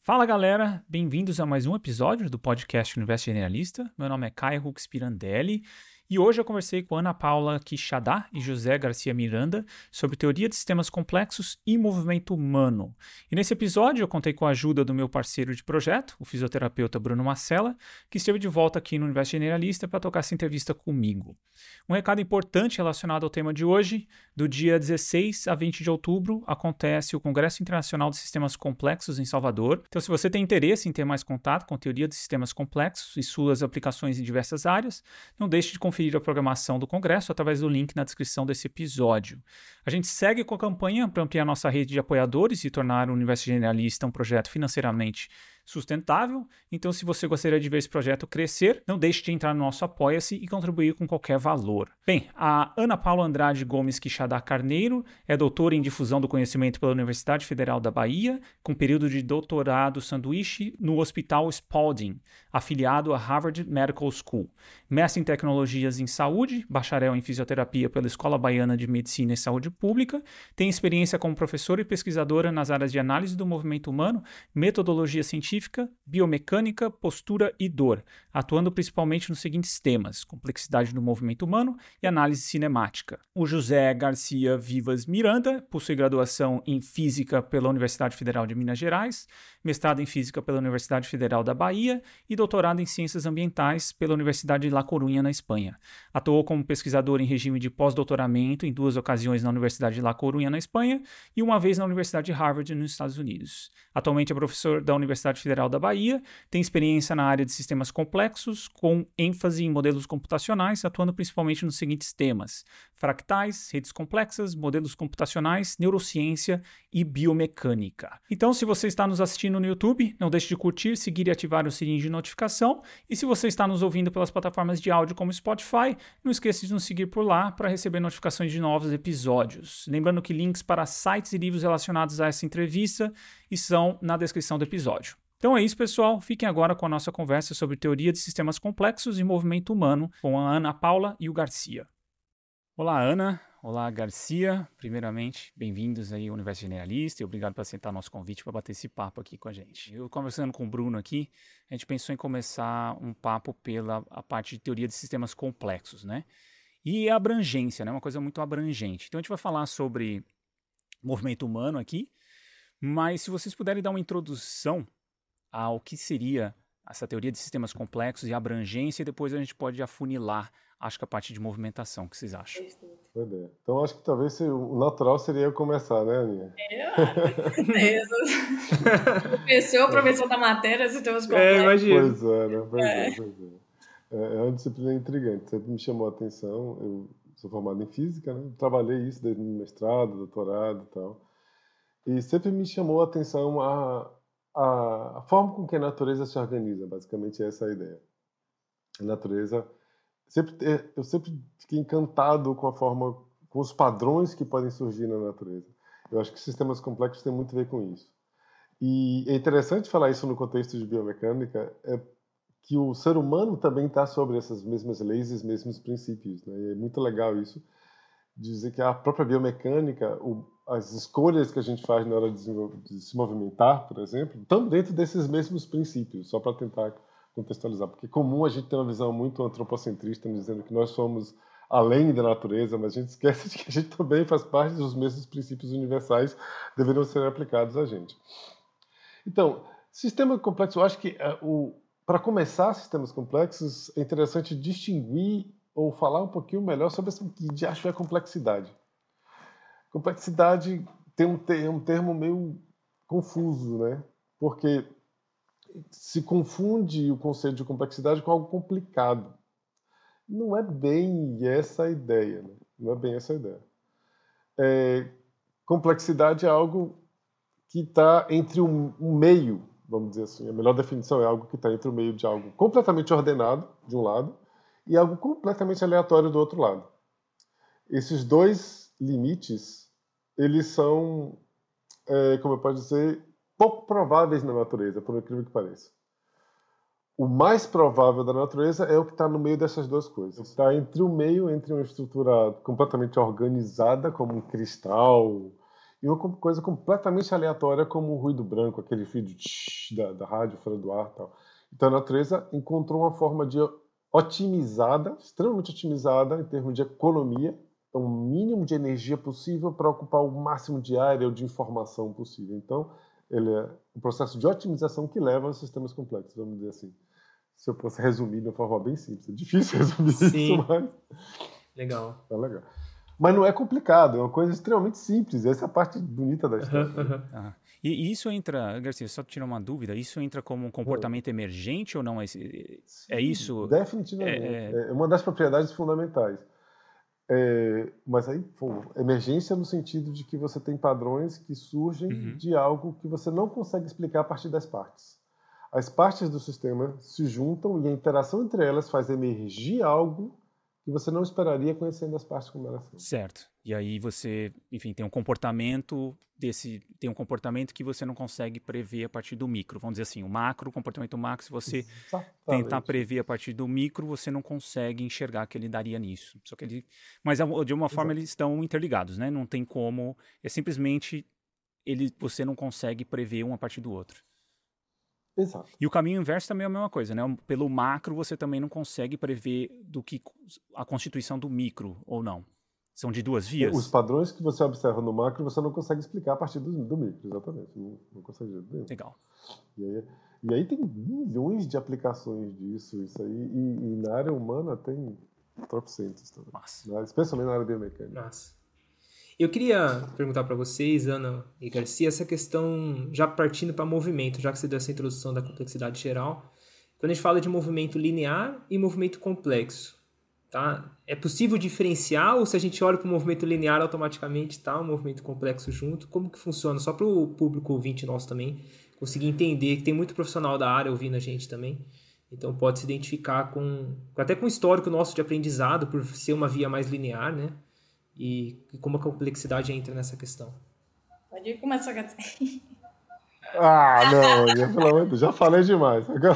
Fala galera, bem-vindos a mais um episódio do podcast Universo Generalista. Meu nome é Caio Hux Pirandelli e hoje eu conversei com Ana Paula Quixadá e José Garcia Miranda sobre teoria de sistemas complexos e movimento humano. E nesse episódio eu contei com a ajuda do meu parceiro de projeto, o fisioterapeuta Bruno Marcella, que esteve de volta aqui no Universo Generalista para tocar essa entrevista comigo. Um recado importante relacionado ao tema de hoje: do dia 16 a 20 de outubro acontece o Congresso Internacional de Sistemas Complexos em Salvador. Então, se você tem interesse em ter mais contato com teoria de sistemas complexos e suas aplicações em diversas áreas, não deixe de conferir a programação do Congresso através do link na descrição desse episódio. A gente segue com a campanha para ampliar nossa rede de apoiadores e tornar o Universo Generalista um projeto financeiramente sustentável. Então, se você gostaria de ver esse projeto crescer, não deixe de entrar no nosso Apoia-se e contribuir com qualquer valor. Bem, a Ana Paula Andrade Gomes Quixadá Carneiro é doutora em difusão do conhecimento pela Universidade Federal da Bahia, com período de doutorado sanduíche no Hospital Spalding, afiliado à Harvard Medical School. Mestre em Tecnologias em Saúde, bacharel em Fisioterapia pela Escola Baiana de Medicina e Saúde Pública, tem experiência como professora e pesquisadora nas áreas de análise do movimento humano, metodologia científica, biomecânica, postura e dor, atuando principalmente nos seguintes temas: complexidade do movimento humano e análise cinemática. O José Garcia Vivas Miranda possui graduação em Física pela Universidade Federal de Minas Gerais, mestrado em Física pela Universidade Federal da Bahia e doutorado em Ciências Ambientais pela Universidade de La Coruña, na Espanha. Atuou como pesquisador em regime de pós-doutoramento em 2 ocasiões na Universidade de La Coruña, na Espanha, e uma vez na Universidade de Harvard, nos Estados Unidos. Atualmente é professor da Universidade Federal da Bahia, tem experiência na área de sistemas complexos, com ênfase em modelos computacionais, atuando principalmente nos seguintes temas: fractais, redes complexas, modelos computacionais, neurociência e biomecânica. Então, se você está nos assistindo no YouTube, não deixe de curtir, seguir e ativar o sininho de notificação. E se você está nos ouvindo pelas plataformas de áudio como Spotify, não esqueça de nos seguir por lá para receber notificações de novos episódios. Lembrando que links para sites e livros relacionados a essa entrevista estão na descrição do episódio. Então é isso, pessoal. Fiquem agora com a nossa conversa sobre teoria de sistemas complexos e movimento humano com a Ana Paula e o Garcia. Olá, Ana. Olá, Garcia. Primeiramente, bem-vindos aí ao Universo Generalista e obrigado por aceitar nosso convite para bater esse papo aqui com a gente. Eu, conversando com o Bruno aqui, a gente pensou em começar um papo pela a parte de teoria de sistemas complexos, né? E a abrangência, né? Uma coisa muito abrangente. Então a gente vai falar sobre movimento humano aqui, mas se vocês puderem dar uma introdução ao que seria essa teoria de sistemas complexos e abrangência, e depois a gente pode afunilar, acho que a parte de movimentação. O que vocês acham? Então acho que talvez o natural seria eu começar, né, Aninha? O professor da matéria, sistemas complexos. Imagina. Pois é, né? Pois é. É uma disciplina intrigante, sempre me chamou a atenção. Eu sou formado em física, né? Trabalhei isso desde o mestrado, doutorado e tal. E sempre me chamou a atenção a forma com que a natureza se organiza, basicamente essa é a ideia. A natureza, eu sempre fiquei encantado com a forma, com os padrões que podem surgir na natureza. Eu acho que sistemas complexos têm muito a ver com isso. E é interessante falar isso no contexto de biomecânica, que o ser humano também está sobre essas mesmas leis e os mesmos princípios, né? E é muito legal isso, dizer que a própria biomecânica, as escolhas que a gente faz na hora de se movimentar, por exemplo, estão dentro desses mesmos princípios, só para tentar contextualizar, porque é comum a gente ter uma visão muito antropocentrista, dizendo que nós somos além da natureza, mas a gente esquece de que a gente também faz parte dos mesmos princípios universais que deveriam ser aplicados a gente. Então, sistema complexo, eu acho que para começar sistemas complexos é interessante distinguir ou falar um pouquinho melhor sobre o que de acho é complexidade. Complexidade tem um termo meio confuso, né? Porque se confunde o conceito de complexidade com algo complicado. Não é bem essa a ideia, né? Não é bem essa a ideia. Complexidade é algo que está entre um meio, vamos dizer assim. A melhor definição é algo que está entre o meio de algo completamente ordenado, de um lado, e algo completamente aleatório do outro lado. Esses dois limites, eles são, como eu posso dizer, pouco prováveis na natureza, por incrível que pareça. O mais provável da natureza é o que está no meio dessas duas coisas. Está entre o meio, entre uma estrutura completamente organizada, como um cristal, e uma coisa completamente aleatória, como o ruído branco, aquele ruído da rádio fora do ar e tal. Então a natureza encontrou uma forma de otimizada, extremamente otimizada em termos de economia, o mínimo de energia possível para ocupar o máximo de área ou de informação possível. Então, ele é um processo de otimização que leva a sistemas complexos, vamos dizer assim. Se eu fosse resumir de uma forma bem simples. É difícil resumir isso, mas... Legal. Tá legal. Mas não é complicado, é uma coisa extremamente simples. Essa é a parte bonita da história. E isso entra, Garcia, só tirar uma dúvida, isso entra como um comportamento emergente ou não? É isso? Definitivamente. É uma das propriedades fundamentais. Mas aí, emergência no sentido de que você tem padrões que surgem de algo que você não consegue explicar a partir das partes. As partes do sistema se juntam e a interação entre elas faz emergir algo que você não esperaria conhecendo as partes como elas são. Certo. E aí você, enfim, tem um comportamento que você não consegue prever a partir do micro. Vamos dizer assim, o comportamento macro, se você tentar prever a partir do micro, você não consegue enxergar que ele daria nisso. Mas de uma forma eles estão interligados, né? Não tem como, simplesmente você não consegue prever um a partir do outro. Exato. E o caminho inverso também é a mesma coisa, né? Pelo macro você também não consegue prever a constituição do micro, ou não? São de duas vias? Os padrões que você observa no macro você não consegue explicar a partir do micro, exatamente. Não consegue ver. Legal. E aí tem milhões de aplicações disso, isso aí. E na área humana tem trocentos também. Massa. Especialmente na área biomecânica. Massa. Eu queria perguntar para vocês, Ana e Garcia, essa questão, já partindo para movimento, já que você deu essa introdução da complexidade geral. Quando a gente fala de movimento linear e movimento complexo, tá? É possível diferenciar ou se a gente olha para o movimento linear automaticamente está um movimento complexo junto? Como que funciona? Só para o público ouvinte nosso também conseguir entender, que tem muito profissional da área ouvindo a gente também. Então pode se identificar até com o histórico nosso de aprendizado, por ser uma via mais linear, né? E como a complexidade entra nessa questão. Pode começar, Gato. Não, pelo amor de Deus, já falei demais. Agora...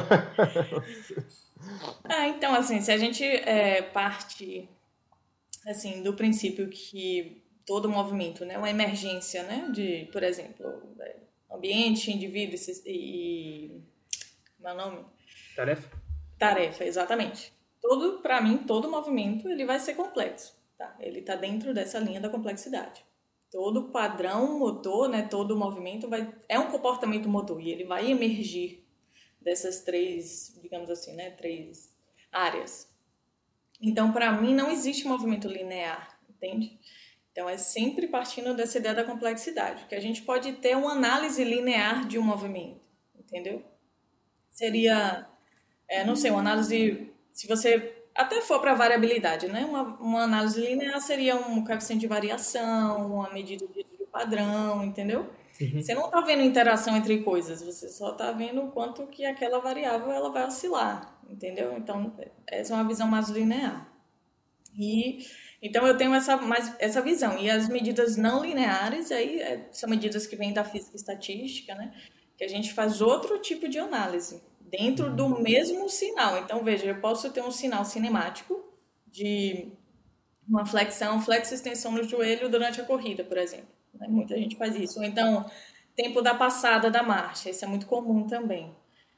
Então, assim, se a gente parte assim, do princípio que todo movimento, né, uma emergência, né, de, por exemplo, ambiente, indivíduo e como é o nome? Tarefa, exatamente. Para mim, todo movimento ele vai ser complexo. Tá? Ele está dentro dessa linha da complexidade. Todo padrão motor, né, todo movimento é um comportamento motor e ele vai emergir dessas três, digamos assim, né, três áreas. Então, para mim, não existe movimento linear, entende? Então, é sempre partindo dessa ideia da complexidade, que a gente pode ter uma análise linear de um movimento, entendeu? Seria, não sei, uma análise, se você até for para variabilidade, né? Uma análise linear seria um coeficiente de variação, uma medida de padrão, entendeu? Você não está vendo interação entre coisas, você só está vendo o quanto que aquela variável ela vai oscilar, entendeu? Então, essa é uma visão mais linear. Então, eu tenho essa visão. E as medidas não lineares, aí são medidas que vêm da física e estatística, né? Que a gente faz outro tipo de análise dentro do mesmo sinal. Então, veja, eu posso ter um sinal cinemático de uma flexo-extensão no joelho durante a corrida, por exemplo. Muita gente faz isso. Ou então, tempo da passada da marcha. Isso é muito comum também.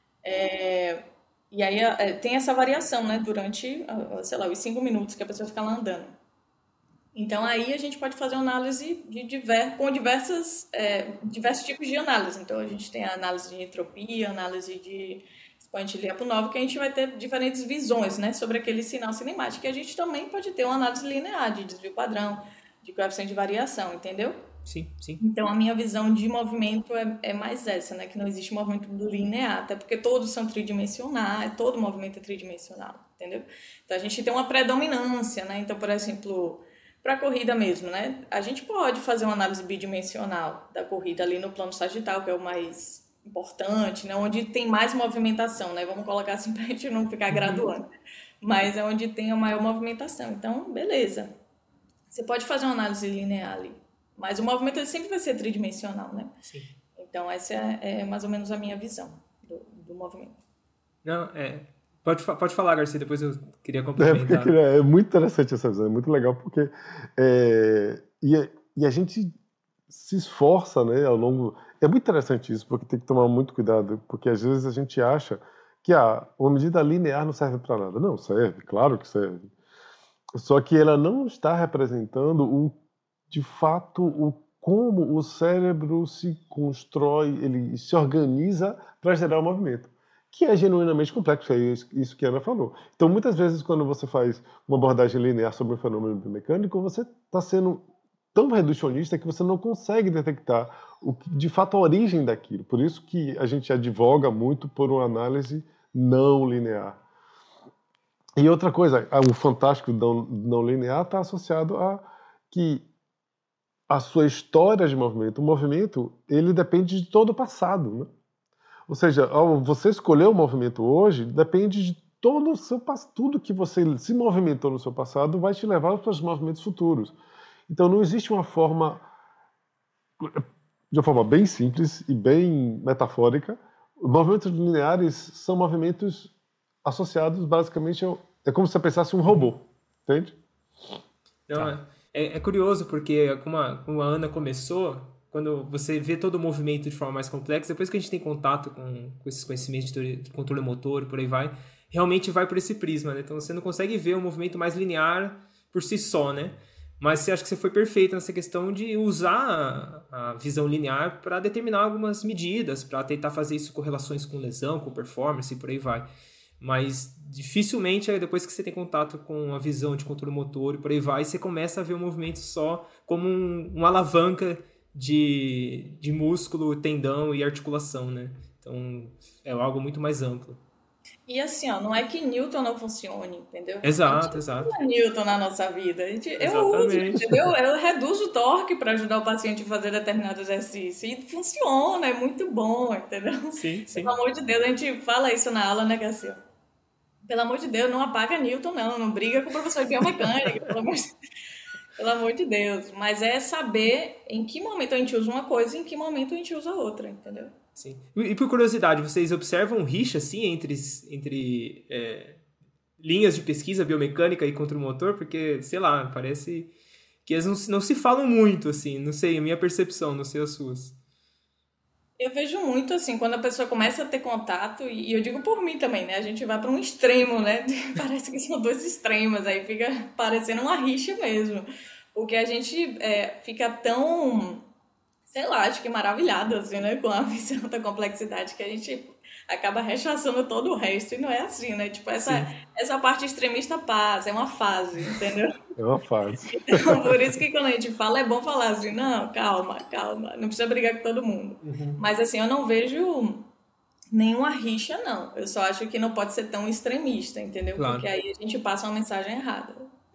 E aí tem essa variação, né? Durante, sei lá, os 5 minutos que a pessoa fica lá andando. Então, aí a gente pode fazer uma análise com diversos tipos de análise. Então, a gente tem a análise de entropia, análise de expoente Lyapunov, que a gente vai ter diferentes visões, né, sobre aquele sinal cinemático. E a gente também pode ter uma análise linear de desvio padrão, de coeficiente de variação, entendeu? Sim. Então, a minha visão de movimento é mais essa, né, que não existe movimento linear, até porque todos são tridimensionais, todo movimento é tridimensional, entendeu? Então, a gente tem uma predominância, né? Então, por exemplo, para a corrida mesmo, né? A gente pode fazer uma análise bidimensional da corrida ali no plano sagital, que é o mais importante, né? Onde tem mais movimentação, né? Vamos colocar assim para a gente não ficar graduando. Mas é onde tem a maior movimentação. Então, beleza. Você pode fazer uma análise linear ali. Mas o movimento ele sempre vai ser tridimensional, né? Sim. Então, essa é mais ou menos a minha visão do movimento. Não, Pode falar, Garcia, depois eu queria complementar. É muito interessante essa visão, é muito legal, porque e a gente se esforça, né, ao longo... É muito interessante isso, porque tem que tomar muito cuidado, porque às vezes a gente acha que uma medida linear não serve para nada. Não, serve, claro que serve. Só que ela não está representando, de fato, como o cérebro se constrói, ele se organiza para gerar o movimento, que é genuinamente complexo, é isso que a Ana falou. Então, muitas vezes, quando você faz uma abordagem linear sobre um fenômeno biomecânico, você está sendo tão reducionista que você não consegue detectar de fato a origem daquilo. Por isso que a gente advoga muito por uma análise não linear. E outra coisa, o fantástico não linear está associado a que a sua história de movimento, o movimento, ele depende de todo o passado, né? Ou seja, ao você escolher o movimento hoje, depende de todo o seu tudo que você se movimentou no seu passado vai te levar para os movimentos futuros. Então não existe uma forma, de uma forma bem simples e bem metafórica, movimentos lineares são movimentos associados basicamente é como se você pensasse um robô, entende? Não, é curioso porque como a Ana começou, quando você vê todo o movimento de forma mais complexa, depois que a gente tem contato com esses conhecimentos de controle motor e por aí vai, realmente vai por esse prisma, né? Então você não consegue ver um movimento mais linear por si só, né? Mas você acha que você foi perfeito nessa questão de usar a visão linear para determinar algumas medidas, para tentar fazer isso com relações com lesão, com performance e por aí vai. Mas dificilmente, depois que você tem contato com a visão de controle motor e por aí vai, você começa a ver o movimento só como uma alavanca de músculo, tendão e articulação, né? Então, é algo muito mais amplo. E assim, ó, não é que Newton não funcione, entendeu? Exato, a gente exato. usa Newton na nossa vida. Eu uso, Exatamente. entendeu? Eu reduzo o torque para ajudar o paciente a fazer determinado exercício. E funciona, é muito bom, entendeu? Sim, sim. Pelo amor de Deus, a gente fala isso na aula, né, Garcia? Pelo amor de Deus, não apaga Newton, não briga com o professor de biomecânica, pelo amor de Deus. Mas é saber em que momento a gente usa uma coisa e em que momento a gente usa outra, entendeu? Sim. E por curiosidade, vocês observam rixa, assim, entre linhas de pesquisa biomecânica e contra o motor? Porque, sei lá, parece que eles não se falam muito, assim, não sei, a minha percepção, não sei as suas. Eu vejo muito assim, quando a pessoa começa a ter contato, e eu digo por mim também, né? A gente vai para um extremo, né? Parece que são dois extremos, aí fica parecendo uma rixa mesmo. Porque a gente fica tão, sei lá, acho que maravilhado, assim, né? Com a visão da complexidade que a gente acaba rechaçando todo o resto, e não é assim, né? Tipo, essa parte extremista passa, é uma fase, entendeu? É uma fase. Então, por isso que quando a gente fala, é bom falar assim, não, calma, não precisa brigar com todo mundo. Mas assim, eu não vejo nenhuma rixa, não. Eu só acho que não pode ser tão extremista, entendeu? Claro. Porque aí a gente passa uma mensagem errada.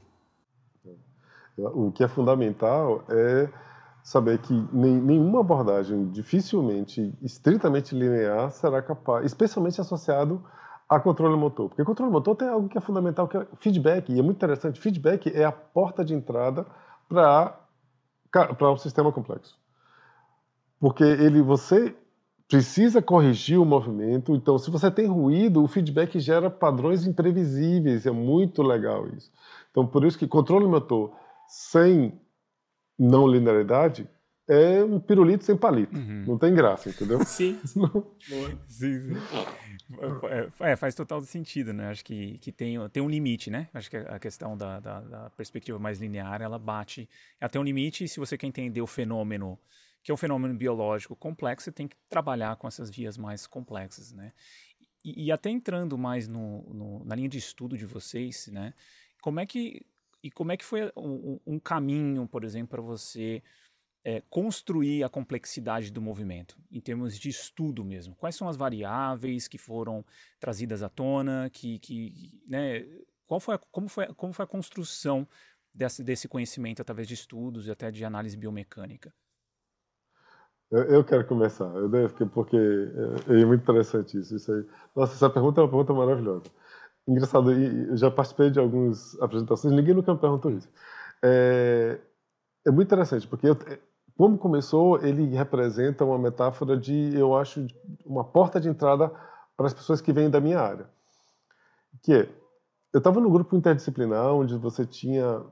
O que é fundamental é saber que nenhuma abordagem dificilmente, estritamente linear, será capaz, especialmente associado a controle motor. Porque controle motor tem algo que é fundamental, que é feedback, e é muito interessante. Feedback é a porta de entrada para um sistema complexo. Porque você precisa corrigir o movimento, então se você tem ruído, o feedback gera padrões imprevisíveis, é muito legal isso. Então por isso que controle motor sem não linearidade é um pirulito sem palito. Não tem graça, entendeu? Sim. Sim. Faz total sentido, né? Acho que tem um limite, né? Acho que a questão da perspectiva mais linear, ela bate até um limite, e se você quer entender o fenômeno, que é um fenômeno biológico complexo, você tem que trabalhar com essas vias mais complexas, né? E até entrando mais na linha de estudo de vocês, né? Como é que foi um caminho, por exemplo, para você construir a complexidade do movimento, em termos de estudo mesmo? Quais são as variáveis que foram trazidas à tona? Né, como foi a construção desse conhecimento através de estudos e até de análise biomecânica? Eu quero começar, porque é muito interessante isso aí. Nossa, essa pergunta é uma pergunta maravilhosa. Engraçado, eu já participei de algumas apresentações, ninguém nunca me perguntou isso. É muito interessante, porque como começou, ele representa uma metáfora eu acho, uma porta de entrada para as pessoas que vêm da minha área. Eu estava no grupo interdisciplinar, onde você tinha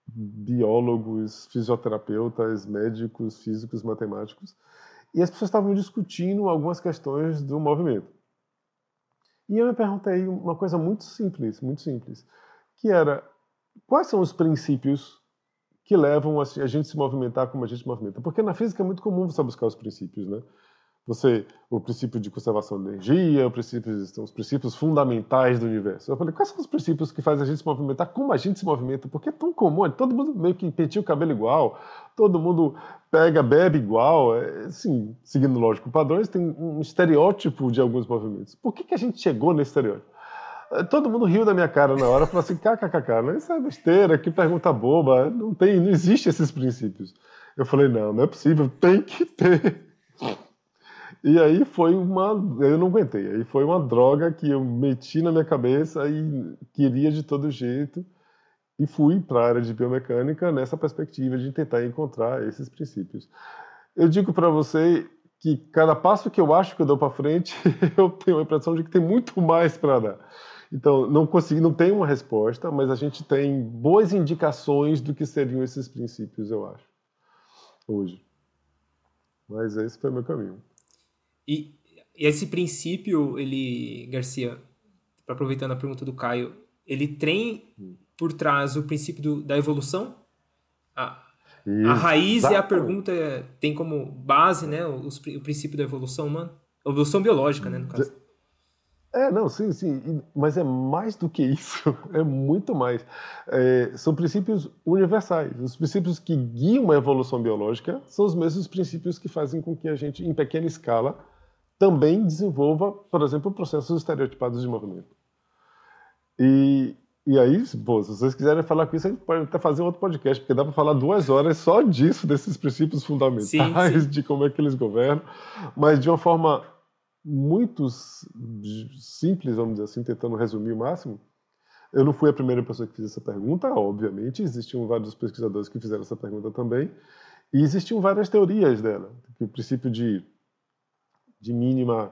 biólogos, fisioterapeutas, médicos, físicos, matemáticos, e as pessoas estavam discutindo algumas questões do movimento. E eu me perguntei uma coisa muito simples, que era, quais são os princípios que levam a gente se movimentar como a gente movimenta? Porque na física é muito comum você buscar os princípios, né? O princípio de conservação de energia, os princípios fundamentais do universo. Eu falei, quais são os princípios que fazem a gente se movimentar como a gente se movimenta? Porque é tão comum, todo mundo meio que penteia o cabelo igual, todo mundo bebe igual, assim, seguindo lógico padrões, tem um estereótipo de alguns movimentos. Por que a gente chegou nesse estereótipo? Todo mundo riu da minha cara na hora, falou assim, kkkk, isso é besteira, que pergunta boba, não existe esses princípios. Eu falei, não é possível, tem que ter. E aí eu não aguentei, aí foi uma droga que eu meti na minha cabeça e queria de todo jeito, e fui para a área de biomecânica nessa perspectiva de tentar encontrar esses princípios. Eu digo para você que cada passo que eu acho que eu dou para frente, eu tenho a impressão de que tem muito mais para dar. Então, não tem uma resposta, mas a gente tem boas indicações do que seriam esses princípios, eu acho, hoje. Mas esse foi o meu caminho. E esse princípio, Garcia, aproveitando a pergunta do Caio, ele tem por trás o princípio da evolução? A raiz e a pergunta tem como base, né, o princípio da evolução humana? Evolução biológica, né, no caso. Sim, mas é mais do que isso, é muito mais. São princípios universais. Os princípios que guiam a evolução biológica são os mesmos princípios que fazem com que a gente, em pequena escala, também desenvolva, por exemplo, processos estereotipados de movimento. E aí, se vocês quiserem falar com isso, a gente pode até fazer outro podcast, porque dá para falar 2 horas só disso, desses princípios fundamentais, sim. De como é que eles governam, mas de uma forma muito simples, vamos dizer assim, tentando resumir o máximo. Eu não fui a primeira pessoa que fez essa pergunta, obviamente, existiam vários pesquisadores que fizeram essa pergunta também, e existiam várias teorias dela, que o princípio de mínima,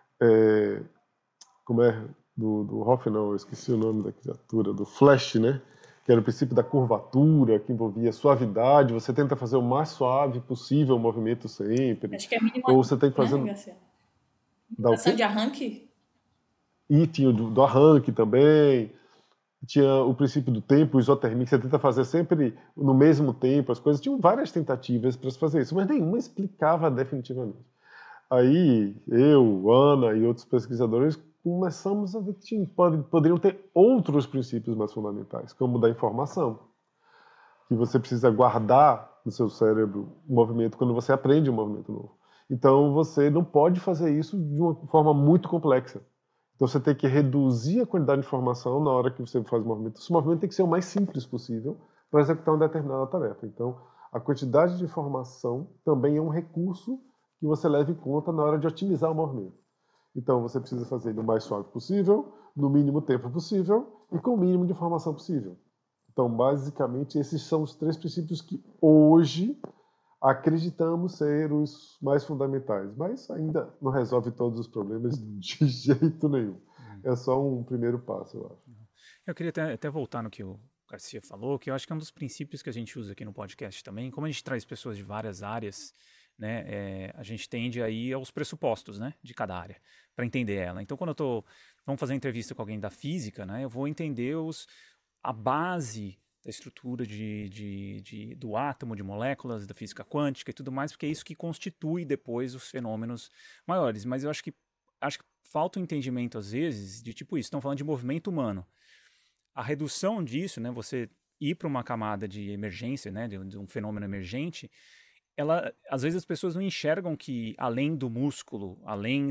do Hoff, não, eu esqueci o nome da criatura, do Flash, né? Que era o princípio da curvatura, que envolvia suavidade, você tenta fazer o mais suave possível o movimento sempre. Acho que é mínimo. Ou você tem que fazer... Limitação de arranque? E tinha do arranque também. Tinha o princípio do tempo, isotermia, que você tenta fazer sempre no mesmo tempo as coisas. Tinham várias tentativas para se fazer isso, mas nenhuma explicava definitivamente. Aí, eu, Ana e outros pesquisadores começamos a ver que poderiam ter outros princípios mais fundamentais, como o da informação, que você precisa guardar no seu cérebro o movimento quando você aprende um movimento novo. Então, você não pode fazer isso de uma forma muito complexa. Então, você tem que reduzir a quantidade de informação na hora que você faz o movimento. Esse movimento tem que ser o mais simples possível para executar uma determinada tarefa. Então, a quantidade de informação também é um recurso que você leva em conta na hora de otimizar o movimento. Então, você precisa fazer ele o mais suave possível, no mínimo tempo possível e com o mínimo de informação possível. Então, basicamente, esses são os 3 princípios que hoje acreditamos ser os mais fundamentais, mas ainda não resolve todos os problemas de jeito nenhum. É só um primeiro passo, eu acho. Eu queria até voltar no que o Garcia falou, que eu acho que é um dos princípios que a gente usa aqui no podcast também. Como a gente traz pessoas de várias áreas, né, a gente tende a ir aos pressupostos, né, de cada área, para entender ela. Então, quando vamos fazer entrevista com alguém da física, né, eu vou entender a base da estrutura do átomo, de moléculas, da física quântica e tudo mais, porque é isso que constitui depois os fenômenos maiores. Mas eu acho que falta um entendimento, às vezes, de tipo isso. Estão falando de movimento humano. A redução disso, né, você ir para uma camada de emergência, né, de um fenômeno emergente, às vezes as pessoas não enxergam que, além do músculo, além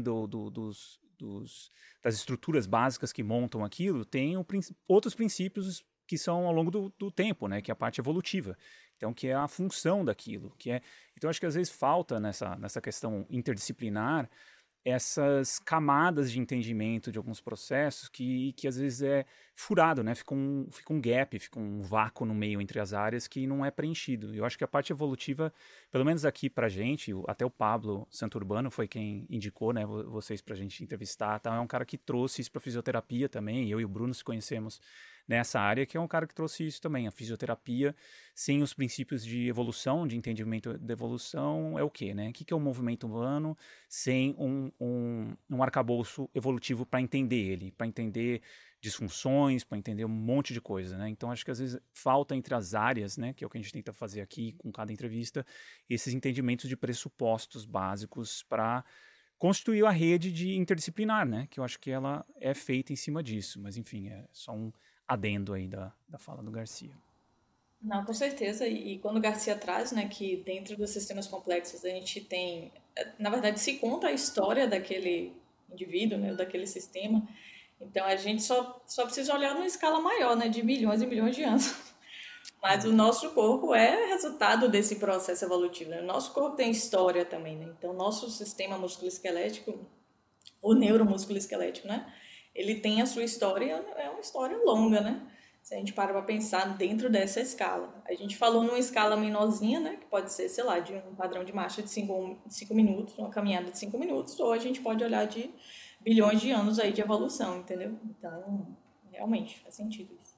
das estruturas básicas que montam aquilo, tem outros princípios que são ao longo do tempo, né, que é a parte evolutiva. Então, que é a função daquilo. Então, acho que às vezes falta nessa questão interdisciplinar essas camadas de entendimento de alguns processos que às vezes é furado, né? Fica um gap, fica um vácuo no meio entre as áreas que não é preenchido. Eu acho que a parte evolutiva, pelo menos aqui pra gente, até o Pablo Santurbano foi quem indicou, né, vocês pra gente entrevistar, tá? É um cara que trouxe isso pra fisioterapia também, eu e o Bruno se conhecemos nessa área, que é um cara que trouxe isso também. A fisioterapia, sem os princípios de evolução, de entendimento da evolução, é o quê, né? O que é o movimento humano sem um arcabouço evolutivo para entender ele, para entender disfunções, para entender um monte de coisa, né? Então, acho que às vezes falta entre as áreas, né, que é o que a gente tenta fazer aqui com cada entrevista, esses entendimentos de pressupostos básicos para constituir a rede de interdisciplinar, né? Que eu acho que ela é feita em cima disso. Mas, enfim, é só um adendo aí da fala do Garcia. Não, com certeza. E quando o Garcia traz, né, que dentro dos sistemas complexos a gente tem, na verdade, se conta a história daquele indivíduo, né, daquele sistema. Então, a gente só precisa olhar numa escala maior, né, de milhões e milhões de anos. Mas o nosso corpo é resultado desse processo evolutivo, né? O nosso corpo tem história também, né? Então, o nosso sistema musculoesquelético, o neuromusculoesquelético, né? Ele tem a sua história, é uma história longa, né? Se a gente para pensar dentro dessa escala. A gente falou numa escala menorzinha, né? Que pode ser, sei lá, de um padrão de marcha de 5 minutos, uma caminhada de 5 minutos, ou a gente pode olhar de bilhões de anos aí de evolução, entendeu? Então, realmente, faz sentido isso.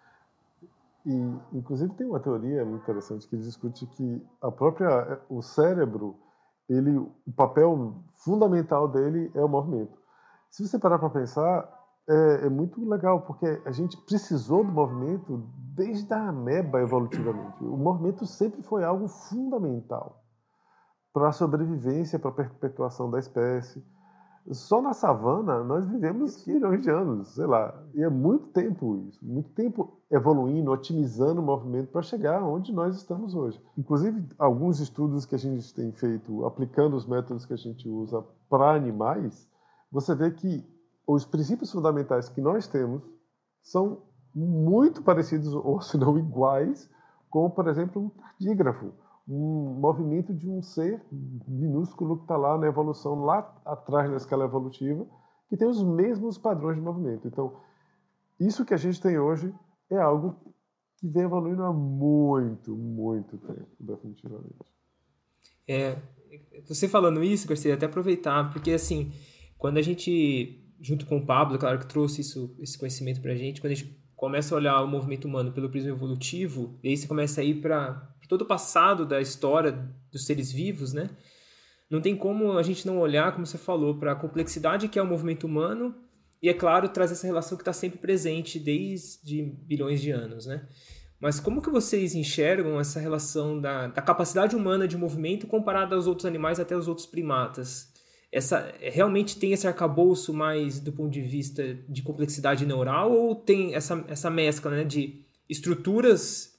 E, inclusive, tem uma teoria muito interessante que discute que o cérebro, o papel fundamental dele é o movimento. Se você parar para pensar, é muito legal, porque a gente precisou do movimento desde a ameba evolutivamente. O movimento sempre foi algo fundamental para a sobrevivência, para a perpetuação da espécie. Só na savana nós vivemos milhões de anos, sei lá, e é muito tempo evoluindo, otimizando o movimento para chegar onde nós estamos hoje. Inclusive, alguns estudos que a gente tem feito aplicando os métodos que a gente usa para animais, você vê que os princípios fundamentais que nós temos são muito parecidos, ou se não iguais, com, por exemplo, um tardígrafo. Um movimento de um ser minúsculo que está lá na evolução, lá atrás na escala evolutiva, que tem os mesmos padrões de movimento. Então, isso que a gente tem hoje é algo que vem evoluindo há muito, muito tempo, definitivamente. Você falando isso, Garcia, até aproveitar, porque assim, quando a gente, junto com o Pablo, claro que trouxe esse conhecimento pra gente, quando a gente começa a olhar o movimento humano pelo prisma evolutivo, e aí você começa a ir para todo o passado da história dos seres vivos, né? Não tem como a gente não olhar, como você falou, para a complexidade que é o movimento humano e, é claro, traz essa relação que está sempre presente desde bilhões de anos, né? Mas como que vocês enxergam essa relação da capacidade humana de movimento comparada aos outros animais, até os outros primatas? Realmente tem esse arcabouço mais do ponto de vista de complexidade neural ou tem essa mescla, né, de estruturas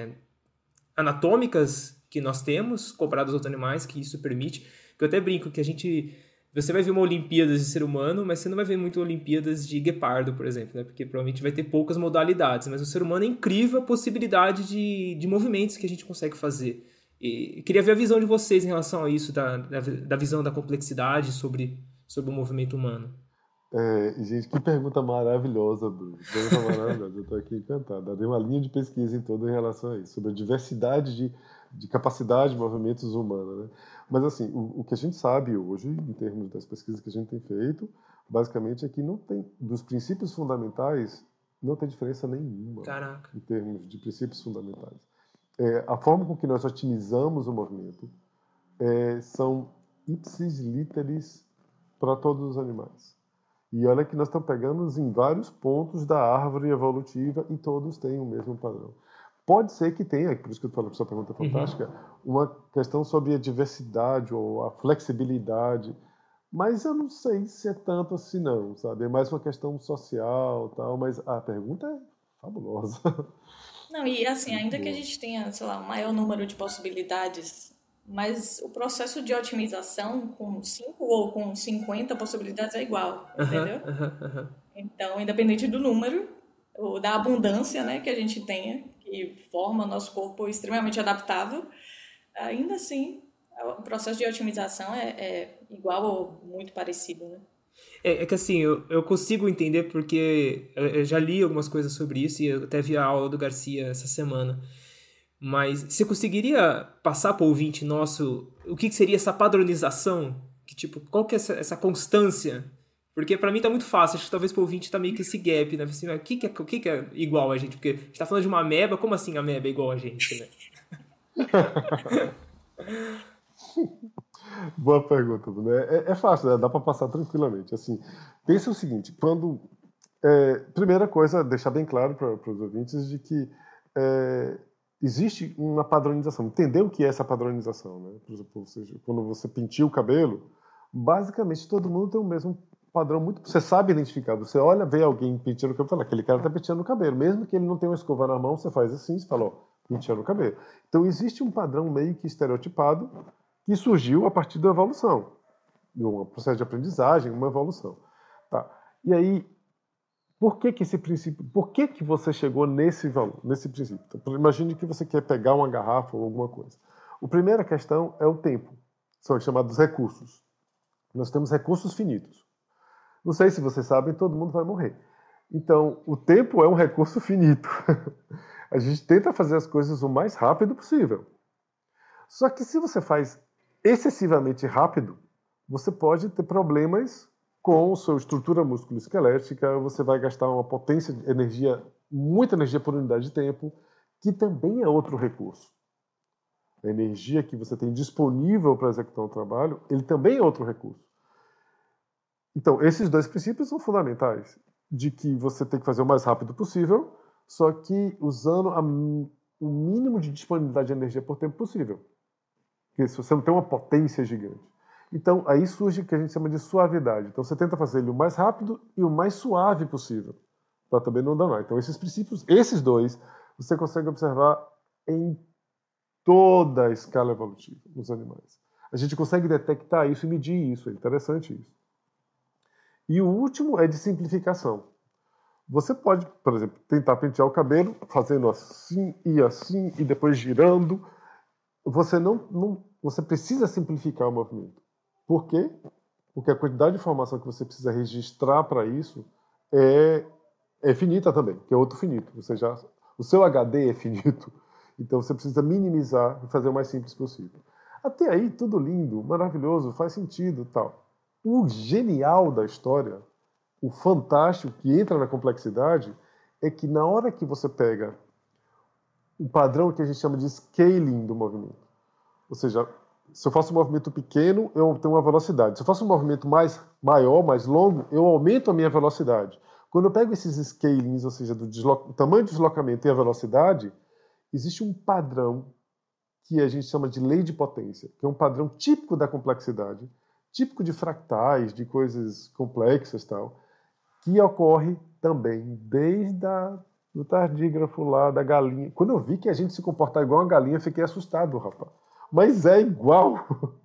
anatômicas que nós temos comparado aos outros animais, que isso permite? Que eu até brinco que você vai ver uma Olimpíadas de ser humano, mas você não vai ver muito Olimpíadas de guepardo, por exemplo, né? Porque provavelmente vai ter poucas modalidades, mas o ser humano é incrível a possibilidade de movimentos que a gente consegue fazer. E queria ver a visão de vocês em relação a isso, da visão da complexidade sobre o movimento humano. Gente, que pergunta maravilhosa, Bruno. Pergunta maravilhosa. Eu estou aqui encantado. Dei uma linha de pesquisa em toda em relação a isso, sobre a diversidade de capacidade de movimentos humanos, né? Mas, assim, o que a gente sabe hoje, em termos das pesquisas que a gente tem feito, basicamente é que não tem, dos princípios fundamentais, não tem diferença nenhuma. Caraca. Em termos de princípios fundamentais. A forma com que nós otimizamos o movimento são ipsis literis para todos os animais. E olha que nós estamos pegando em vários pontos da árvore evolutiva e todos têm o mesmo padrão. Pode ser que tenha, por isso que eu falei que sua pergunta é fantástica, uma questão sobre a diversidade ou a flexibilidade, mas eu não sei se é tanto assim não, sabe? É mais uma questão social, tal, mas a pergunta é fabulosa. Não, e assim, ainda que a gente tenha, sei lá, um maior número de possibilidades, mas o processo de otimização com 5 ou com 50 possibilidades é igual, entendeu? Então, independente do número, ou da abundância, né, que a gente tenha, que forma o nosso corpo extremamente adaptável, ainda assim, o processo de otimização é igual ou muito parecido, né? É que assim, eu consigo entender porque eu já li algumas coisas sobre isso e eu até vi a aula do Garcia essa semana. Mas você conseguiria passar para o ouvinte nosso o que seria essa padronização? Qual que é essa constância Porque pra mim tá muito fácil, acho que talvez pro ouvinte tá meio que esse gap, né? Assim, o que é igual a gente? Porque a gente tá falando de uma ameba, como assim a ameba é igual a gente, né? Boa pergunta, né? É fácil, né? Dá para passar tranquilamente. Assim, pensa o seguinte, primeira coisa, deixar bem claro para os ouvintes de que existe uma padronização. Entender o que é essa padronização, né? Por exemplo, quando você penteia o cabelo, basicamente todo mundo tem o mesmo padrão. Você sabe identificar. Você olha, vê alguém penteando o cabelo e fala, aquele cara está penteando o cabelo. Mesmo que ele não tenha uma escova na mão, você faz assim, você fala, ó, penteando o cabelo. Então existe um padrão meio que estereotipado que surgiu a partir da evolução, de um processo de aprendizagem, uma evolução. Tá. E aí, por que esse princípio, por que você chegou nesse valor, nesse princípio? Então, imagine que você quer pegar uma garrafa ou alguma coisa. A primeira questão é o tempo, são os chamados recursos. Nós temos recursos finitos. Não sei se vocês sabem, todo mundo vai morrer. Então, o tempo é um recurso finito. A gente tenta fazer as coisas o mais rápido possível. Só que se você faz excessivamente rápido, você pode ter problemas com a sua estrutura musculoesquelética, você vai gastar uma potência de energia, muita energia por unidade de tempo, que também é outro recurso. A energia que você tem disponível para executar um trabalho, ele também é outro recurso. Então, esses dois princípios são fundamentais, de que você tem que fazer o mais rápido possível, só que usando o mínimo de disponibilidade de energia por tempo possível. Porque se você não tem uma potência gigante. Então, aí surge o que a gente chama de suavidade. Então, você tenta fazer ele o mais rápido e o mais suave possível, para também não danar. Então, esses princípios, esses dois, você consegue observar em toda a escala evolutiva nos animais. A gente consegue detectar isso e medir isso, é interessante isso. E o último é de simplificação. Você pode, por exemplo, tentar pentear o cabelo fazendo assim e depois girando. Você precisa simplificar o movimento. Por quê? Porque a quantidade de informação que você precisa registrar para isso é finita também, que é outro finito. O seu HD é finito, então você precisa minimizar e fazer o mais simples possível. Até aí, tudo lindo, maravilhoso, faz sentido, tal. O genial da história, o fantástico que entra na complexidade, é que na hora que você pega o padrão que a gente chama de scaling do movimento, ou seja, se eu faço um movimento pequeno, eu tenho uma velocidade. Se eu faço um movimento maior, mais longo, eu aumento a minha velocidade. Quando eu pego esses scalings, ou seja, o tamanho do deslocamento e a velocidade, existe um padrão que a gente chama de lei de potência, que é um padrão típico da complexidade, típico de fractais, de coisas complexas e tal, que ocorre também desde do tardígrafo lá, da galinha. Quando eu vi que a gente se comporta igual uma galinha, eu fiquei assustado, rapaz. Mas é igual.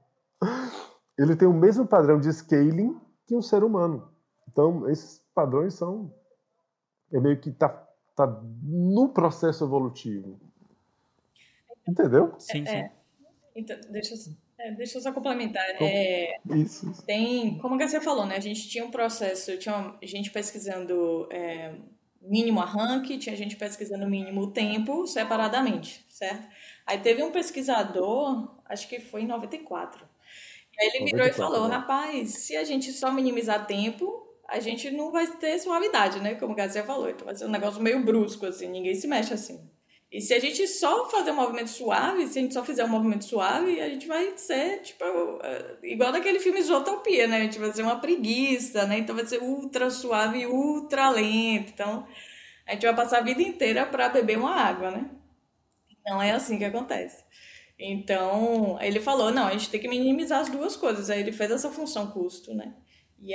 Ele tem o mesmo padrão de scaling que um ser humano. Então, esses padrões são... meio que tá no processo evolutivo. Entendeu? Sim. Então, deixa eu só complementar. Isso. Como a Garcia falou, né? A gente tinha um processo, tinha gente pesquisando mínimo arranque, tinha gente pesquisando mínimo tempo separadamente, certo? Aí teve um pesquisador, acho que foi em 94. E aí ele virou e falou, rapaz, se a gente só minimizar tempo, a gente não vai ter suavidade, né? Como a Garcia falou. Então vai ser um negócio meio brusco, assim, ninguém se mexe assim. E se a gente só fazer um movimento suave, se a gente só fizer um movimento suave, a gente vai ser, tipo, igual daquele filme Zootopia, né? A gente vai ser uma preguiça, né? Então vai ser ultra suave e ultra lento. Então a gente vai passar a vida inteira para beber uma água, né? Não é assim que acontece. Então ele falou, não, a gente tem que minimizar as duas coisas. Aí ele fez essa função custo, né? E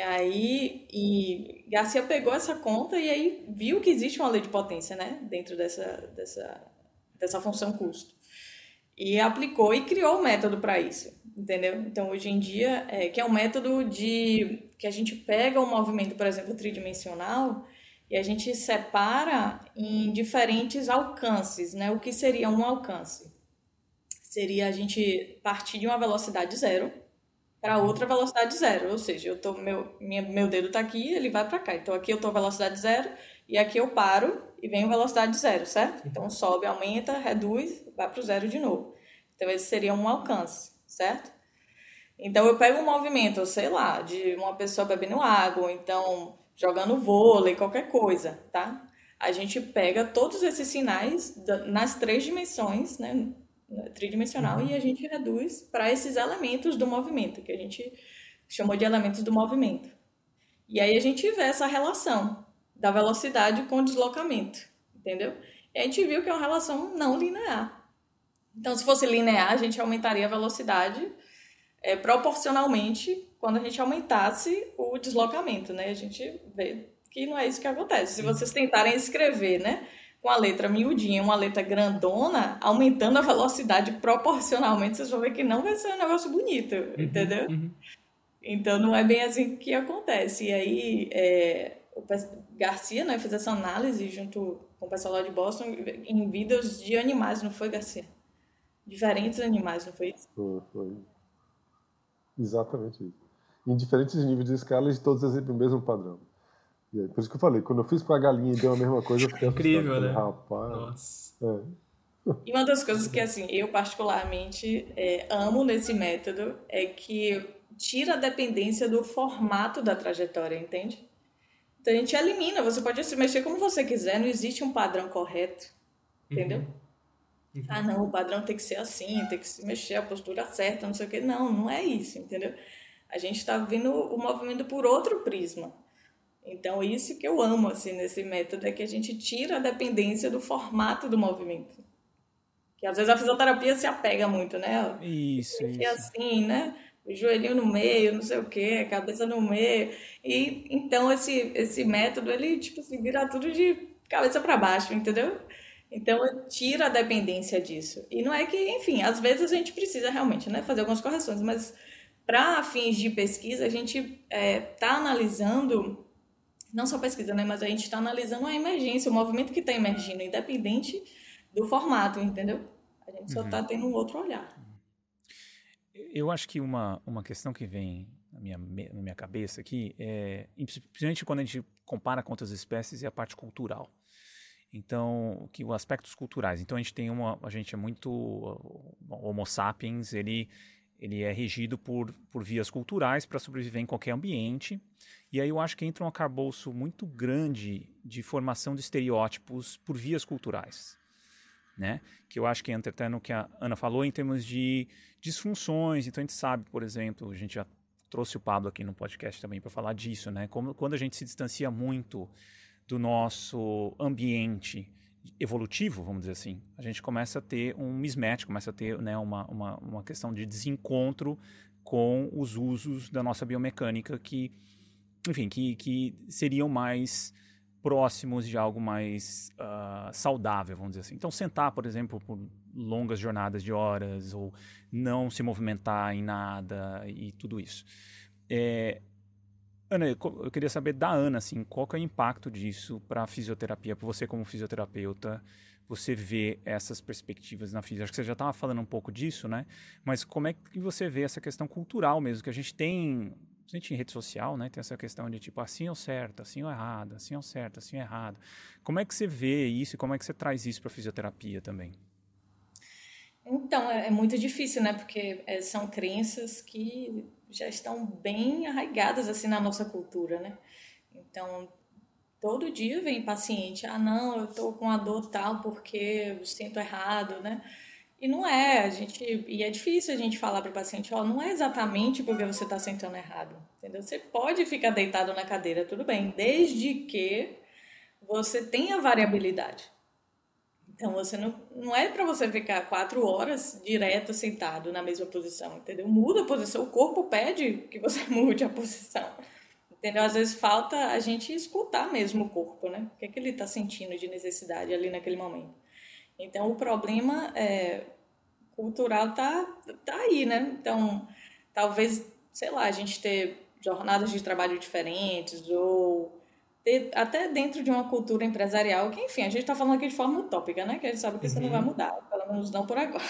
aí, Garcia pegou essa conta e aí viu que existe uma lei de potência, né? Dentro dessa função custo. E aplicou e criou um método para isso, entendeu? Então, hoje em dia, que é um método que a gente pega um movimento, por exemplo, tridimensional e a gente separa em diferentes alcances, né? O que seria um alcance? Seria a gente partir de uma velocidade zero para outra velocidade zero, ou seja, meu dedo está aqui, ele vai para cá. Então aqui eu estou velocidade zero e aqui eu paro e venho velocidade zero, certo? Então sobe, aumenta, reduz, vai para o zero de novo. Então esse seria um alcance, certo? Então, eu pego um movimento, sei lá, de uma pessoa bebendo água, ou então jogando vôlei, qualquer coisa, tá? A gente pega todos esses sinais nas 3 dimensões, né? Tridimensional, e a gente reduz para esses elementos do movimento, que a gente chamou de elementos do movimento. E aí a gente vê essa relação da velocidade com o deslocamento, entendeu? E a gente viu que é uma relação não linear. Então, se fosse linear, a gente aumentaria a velocidade proporcionalmente quando a gente aumentasse o deslocamento, né? A gente vê que não é isso que acontece. Se vocês tentarem escrever, né, com a letra miudinha, uma letra grandona, aumentando a velocidade proporcionalmente, vocês vão ver que não vai ser um negócio bonito, entendeu? Então, não é bem assim que acontece. E aí, o Garcia, né, fez essa análise junto com o pessoal lá de Boston em vidas de animais, não foi, Garcia? Diferentes animais, não foi isso? Foi exatamente isso. Em diferentes níveis de escala, eles todos exibem o mesmo padrão. E aí, por isso que eu falei, quando eu fiz pra galinha e deu a mesma coisa, eu fiquei incrível, assustado. né? Rapaz. Nossa. E uma das coisas que, assim, eu particularmente amo nesse método é que tira a dependência do formato da trajetória, entende? Então a gente elimina, você pode se mexer como você quiser, não existe um padrão correto, entendeu? Ah, não, o padrão tem que ser assim, tem que se mexer a postura certa, não sei o quê. Não, não é isso, entendeu? A gente está vendo o movimento por outro prisma. Então, isso que eu amo, assim, nesse método, é que a gente tira a dependência do formato do movimento. Que às vezes a fisioterapia se apega muito, né? Isso. É assim, né? O joelhinho no meio, não sei o quê, a cabeça no meio. E então esse método, ele tipo assim, vira tudo de cabeça para baixo, entendeu? Então tira a dependência disso. E não é que, enfim, às vezes a gente precisa realmente, né, fazer algumas correções, mas para fins de pesquisa, a gente está analisando, não só pesquisa, né, mas a gente está analisando a emergência, o movimento que está emergindo, independente do formato, entendeu? A gente só está tendo um outro olhar. Eu acho que uma questão que vem na minha cabeça aqui principalmente quando a gente compara com outras espécies, é a parte cultural. Então, os aspectos culturais. Então, a gente é muito Homo sapiens, ele é regido por vias culturais para sobreviver em qualquer ambiente. E aí eu acho que entra um arcabouço muito grande de formação de estereótipos por vias culturais. Né? Que eu acho que entra até no que a Ana falou em termos de disfunções. Então a gente sabe, por exemplo, a gente já trouxe o Pablo aqui no podcast também para falar disso, né? Quando a gente se distancia muito do nosso ambiente evolutivo, vamos dizer assim, a gente começa a ter um mismatch, começa a ter, né, uma questão de desencontro com os usos da nossa biomecânica que, enfim, que seriam mais próximos de algo mais saudável, vamos dizer assim. Então, sentar, por exemplo, por longas jornadas de horas, ou não se movimentar em nada, e tudo isso. Ana, eu queria saber da Ana, assim, qual que é o impacto disso para a fisioterapia, para você como fisioterapeuta, você vê essas perspectivas na fisioterapia. Acho que você já estava falando um pouco disso, né? Mas como é que você vê essa questão cultural mesmo, que a gente tem em rede social, né, tem essa questão de tipo, assim é o certo, assim é o errado, assim é o certo, assim é o errado. Como é que você vê isso e como é que você traz isso para a fisioterapia também? Então, é muito difícil, né, porque são crenças que já estão bem arraigadas, assim, na nossa cultura, né? Então, todo dia vem paciente, não, eu tô com a dor tal porque eu sinto errado, né? E não é, e é difícil a gente falar para o paciente, não é exatamente porque você está sentando errado, entendeu? Você pode ficar deitado na cadeira, tudo bem, desde que você tenha variabilidade. Então, você não é para você ficar 4 horas direto sentado na mesma posição, entendeu? Muda a posição, o corpo pede que você mude a posição, entendeu? Às vezes falta a gente escutar mesmo o corpo, né? O que é que ele está sentindo de necessidade ali naquele momento. Então, o problema cultural tá aí, né? Então, talvez, sei lá, a gente ter jornadas de trabalho diferentes ou ter, até dentro de uma cultura empresarial, que, enfim, a gente está falando aqui de forma utópica, né? Que a gente sabe que isso não vai mudar, pelo menos não por agora.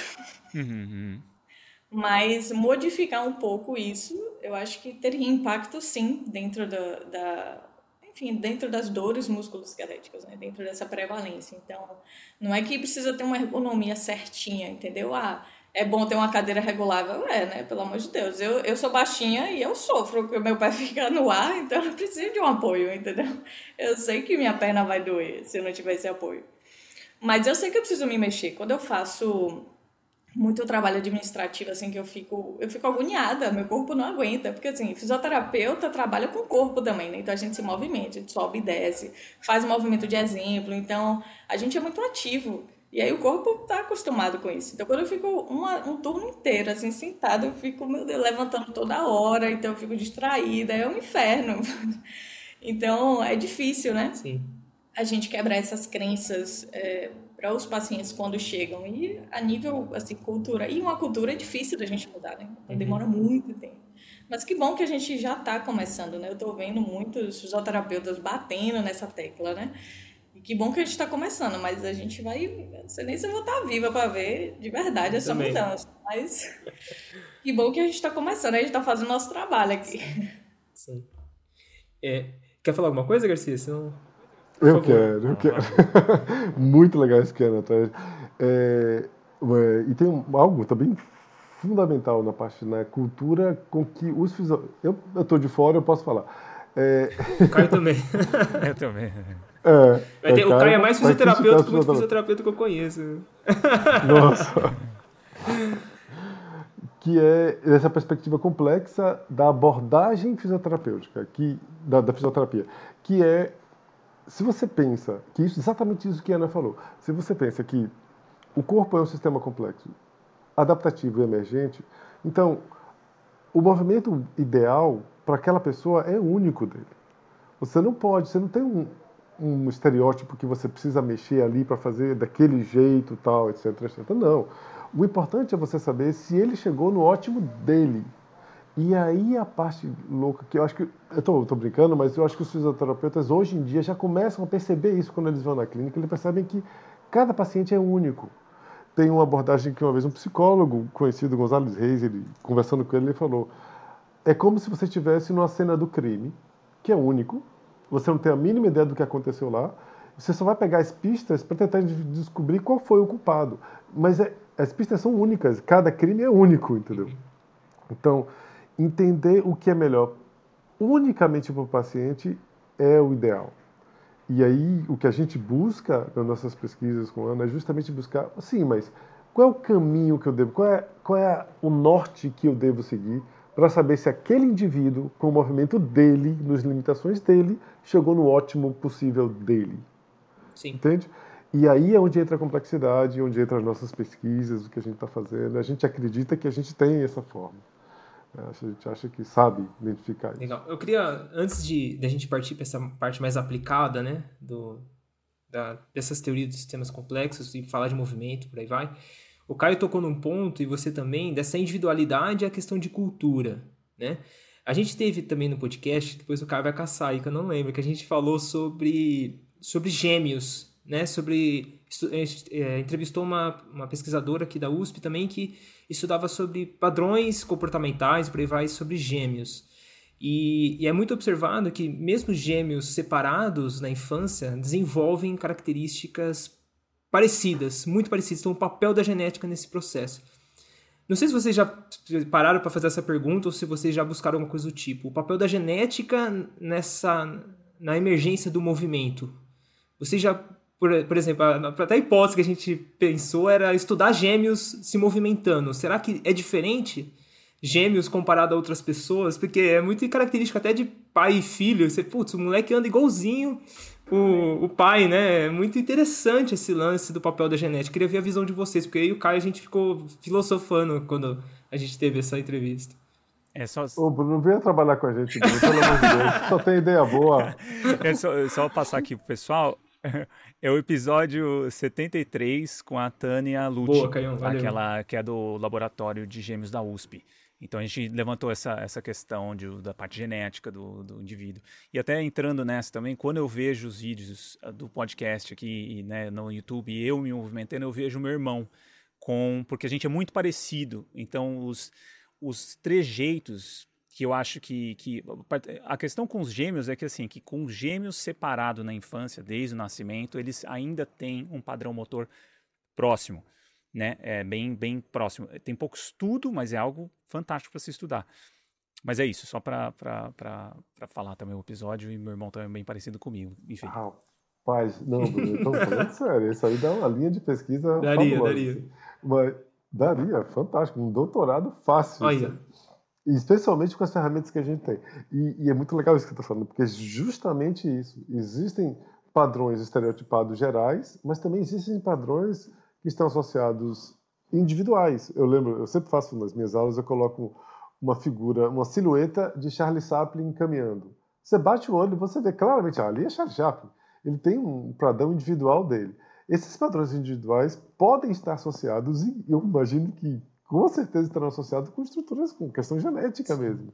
Mas modificar um pouco isso, eu acho que teria impacto, sim, dentro enfim, dentro das dores musculoesqueléticas, né? Dentro dessa prevalência. Então, não é que precisa ter uma ergonomia certinha, entendeu? é bom ter uma cadeira regulável, né? Pelo amor de Deus. Eu sou baixinha e eu sofro, porque o meu pé fica no ar, então eu preciso de um apoio, entendeu? Eu sei que minha perna vai doer se eu não tiver esse apoio. Mas eu sei que eu preciso me mexer. Quando eu faço muito trabalho administrativo, assim, que eu fico agoniada, meu corpo não aguenta, porque, assim, fisioterapeuta trabalha com o corpo também, né? Então, a gente se movimenta, a gente sobe e desce, faz um movimento de exemplo, então, a gente é muito ativo, e aí o corpo tá acostumado com isso. Então, quando eu fico um turno inteiro, assim, sentada, eu fico, meu Deus, levantando toda hora, então eu fico distraída, é um inferno. Então, é difícil, né? Sim. A gente quebrar essas crenças para os pacientes quando chegam. E a nível, assim, cultura... E uma cultura é difícil da gente mudar, né? Demora muito tempo. Mas que bom que a gente já está começando, né? Eu estou vendo muitos fisioterapeutas batendo nessa tecla, né? E que bom que a gente está começando, mas a gente vai... Não sei nem se eu vou estar viva para ver de verdade essa mudança. Mas que bom que a gente está começando, a gente está fazendo nosso trabalho aqui. Sim. Quer falar alguma coisa, Garcia? Senão... Eu quero. Muito legal esse que atrás. E tem algo também fundamental na cultura com que os fisioterapeutas... Eu estou de fora, eu posso falar. O Caio também. Eu também. O Caio é mais fisioterapeuta que muito fisioterapeuta que eu conheço. Nossa. Que é essa perspectiva complexa da abordagem fisioterapêutica, da fisioterapia, que é, se você pensa, que isso, exatamente isso que a Ana falou, se você pensa que o corpo é um sistema complexo, adaptativo e emergente, então, o movimento ideal para aquela pessoa é único dele. Você não tem um estereótipo que você precisa mexer ali para fazer daquele jeito, tal, etc, etc. Não. O importante é você saber se ele chegou no ótimo dele. E aí a parte louca, que eu acho que... Eu tô brincando, mas eu acho que os fisioterapeutas hoje em dia já começam a perceber isso quando eles vão na clínica. Eles percebem que cada paciente é único. Tem uma abordagem que uma vez um psicólogo conhecido, Gonzalez Reis, ele, conversando com ele falou: é como se você estivesse numa cena do crime, que é único, você não tem a mínima ideia do que aconteceu lá, você só vai pegar as pistas para tentar descobrir qual foi o culpado. Mas as pistas são únicas, cada crime é único, entendeu? Então, entender o que é melhor unicamente para o paciente é o ideal. E aí, o que a gente busca nas nossas pesquisas com a Ana é justamente buscar, sim, mas qual é o caminho que eu devo, qual é o norte que eu devo seguir para saber se aquele indivíduo, com o movimento dele, nas limitações dele, chegou no ótimo possível dele. Sim. Entende? E aí é onde entra a complexidade, onde entra as nossas pesquisas, o que a gente está fazendo. A gente acredita que a gente tem essa forma. A gente acha que sabe identificar isso. Legal. Eu queria, antes da gente partir para essa parte mais aplicada, né, dessas teorias de sistemas complexos e falar de movimento, por aí vai, o Caio tocou num ponto, e você também, dessa individualidade e a questão de cultura, né? A gente teve também no podcast, depois o Caio vai caçar aí, que eu não lembro, que a gente falou sobre gêmeos, né? Entrevistou uma pesquisadora aqui da USP também que estudava sobre padrões comportamentais, por aí vai, sobre gêmeos. E é muito observado que mesmo gêmeos separados na infância desenvolvem características parecidas, muito parecidas. Então, o papel da genética nesse processo. Não sei se vocês já pararam para fazer essa pergunta ou se vocês já buscaram alguma coisa do tipo. O papel da genética na emergência do movimento. Vocês já, por exemplo, até a hipótese que a gente pensou era estudar gêmeos se movimentando. Será que é diferente gêmeos comparado a outras pessoas? Porque é muito característico até de pai e filho. Você, putz, o moleque anda igualzinho o pai, né? É muito interessante esse lance do papel da genética. Queria ver a visão de vocês, porque eu e o Caio a gente ficou filosofando quando a gente teve essa entrevista. Ô, Bruno, venha trabalhar com a gente, Bruno, pelo amor de Deus. Só tem ideia boa. Só passar aqui pro pessoal. É o episódio 73 com a Tânia Lucci. Boa, Caio, valeu. Aquela que é do Laboratório de Gêmeos da USP. Então a gente levantou essa questão da parte genética do indivíduo. E até entrando nessa também, quando eu vejo os vídeos do podcast aqui, né, no YouTube, eu me movimentando, eu vejo meu irmão, porque a gente é muito parecido. Então os trejeitos que eu acho que a questão com os gêmeos é que, assim, que com os gêmeos separados na infância, desde o nascimento, eles ainda têm um padrão motor próximo. né? É bem próximo. Tem pouco estudo, mas é algo fantástico para se estudar. Mas é isso, só para falar também o episódio, e meu irmão também é bem parecido comigo, enfim. Rapaz, não, Bruno, então falando sério, isso aí dá uma linha de pesquisa fabulosa. Daria. Assim. Mas daria, fantástico, um doutorado fácil. Olha. Assim. E especialmente com as ferramentas que a gente tem. E é muito legal isso que você está falando, porque é justamente isso. Existem padrões estereotipados gerais, mas também existem padrões que estão associados individuais. Eu sempre faço nas minhas aulas, eu coloco uma figura, uma silhueta de Charlie Chaplin caminhando. Você bate o olho e você vê claramente, ali é Charlie Chaplin. Ele tem um padrão individual dele. Esses padrões individuais podem estar associados, e eu imagino que com certeza estarão associados com estruturas, com questão genética mesmo.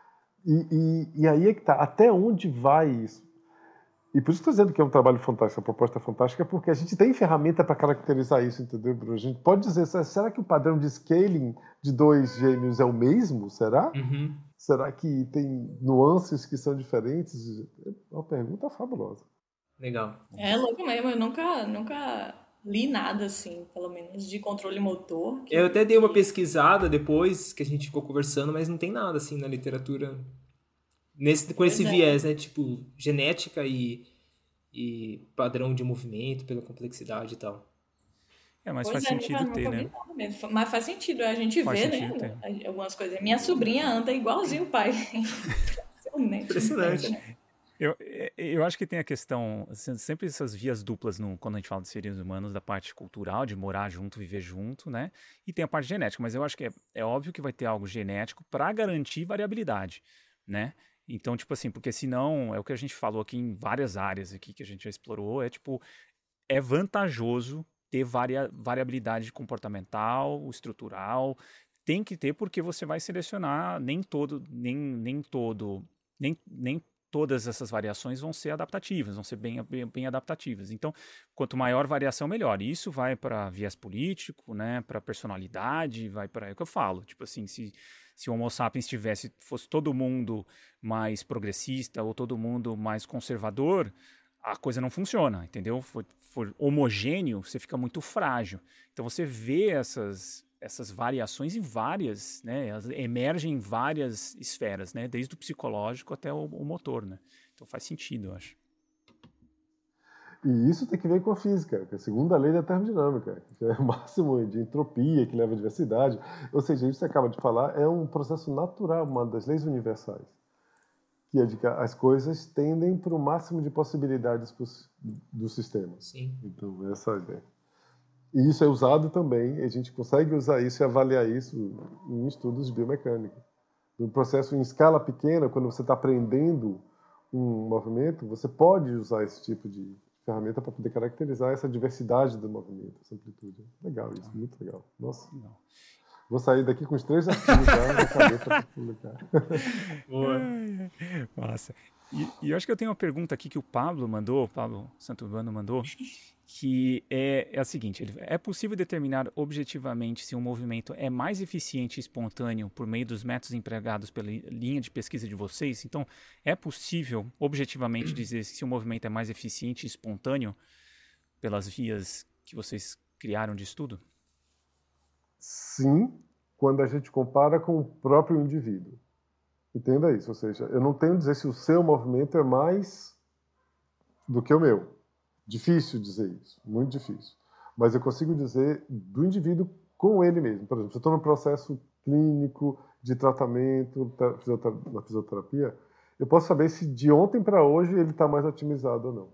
E aí é que está, até onde vai isso? E por isso estou dizendo que é um trabalho fantástico, a proposta é fantástica, porque a gente tem ferramenta para caracterizar isso, entendeu, Bruno? A gente pode dizer, será que o padrão de scaling de 2 gêmeos é o mesmo? Será? Uhum. Será que tem nuances que são diferentes? É uma pergunta fabulosa. Legal. É louco mesmo, eu nunca li nada assim, pelo menos de controle motor. Eu até dei uma pesquisada depois que a gente ficou conversando, mas não tem nada assim na literatura com esse viés, né? Tipo, genética e padrão de movimento pela complexidade e tal. Mas faz sentido ter, né? Mesmo. Mas faz sentido, a gente vê, né? Algumas coisas. Minha sobrinha anda igualzinho o pai. Impressionante. Eu acho que tem a questão, sempre essas vias duplas quando a gente fala de seres humanos, da parte cultural, de morar junto, viver junto, né? E tem a parte genética, mas eu acho que é óbvio que vai ter algo genético para garantir variabilidade, né? Então, tipo assim, porque senão, é o que a gente falou aqui em várias áreas aqui que a gente já explorou, é vantajoso ter variabilidade comportamental, estrutural, tem que ter porque você vai selecionar nem todas essas variações vão ser adaptativas, vão ser bem adaptativas. Então, quanto maior variação, melhor. E isso vai para viés político, né, para personalidade, vai para... É o que eu falo. Tipo assim, se o Homo sapiens fosse todo mundo mais progressista ou todo mundo mais conservador, a coisa não funciona, entendeu? For homogêneo, você fica muito frágil. Então, você vê essas variações em várias, né? Elas emergem em várias esferas, né? Desde o psicológico até o motor, né? Então faz sentido, eu acho. E isso tem que ver com a física, que é a segunda lei da termodinâmica, que é o máximo de entropia que leva à diversidade. Ou seja, isso que você acaba de falar é um processo natural, uma das leis universais, que é de que as coisas tendem para o máximo de possibilidades do sistema. Sim. Então, essa é a ideia. E isso é usado também, a gente consegue usar isso e avaliar isso em estudos de biomecânica. No processo em escala pequena, quando você está aprendendo um movimento, você pode usar esse tipo de ferramenta para poder caracterizar essa diversidade do movimento, essa amplitude. Legal isso, muito legal. Nossa. Não. Vou sair daqui com os 3 artigos já na cabeça para publicar. Boa. Massa. E eu acho que eu tenho uma pergunta aqui que o Pablo Santurbano mandou, que é a seguinte: é possível determinar objetivamente se um movimento é mais eficiente e espontâneo por meio dos métodos empregados pela linha de pesquisa de vocês? Então, é possível objetivamente dizer se um movimento é mais eficiente e espontâneo pelas vias que vocês criaram de estudo? Sim, quando a gente compara com o próprio indivíduo. Entenda isso, ou seja, eu não tenho a dizer se o seu movimento é mais do que o meu. Difícil dizer isso, muito difícil. Mas eu consigo dizer do indivíduo com ele mesmo. Por exemplo, se eu estou no processo clínico de tratamento na fisioterapia, eu posso saber se de ontem para hoje ele está mais otimizado ou não.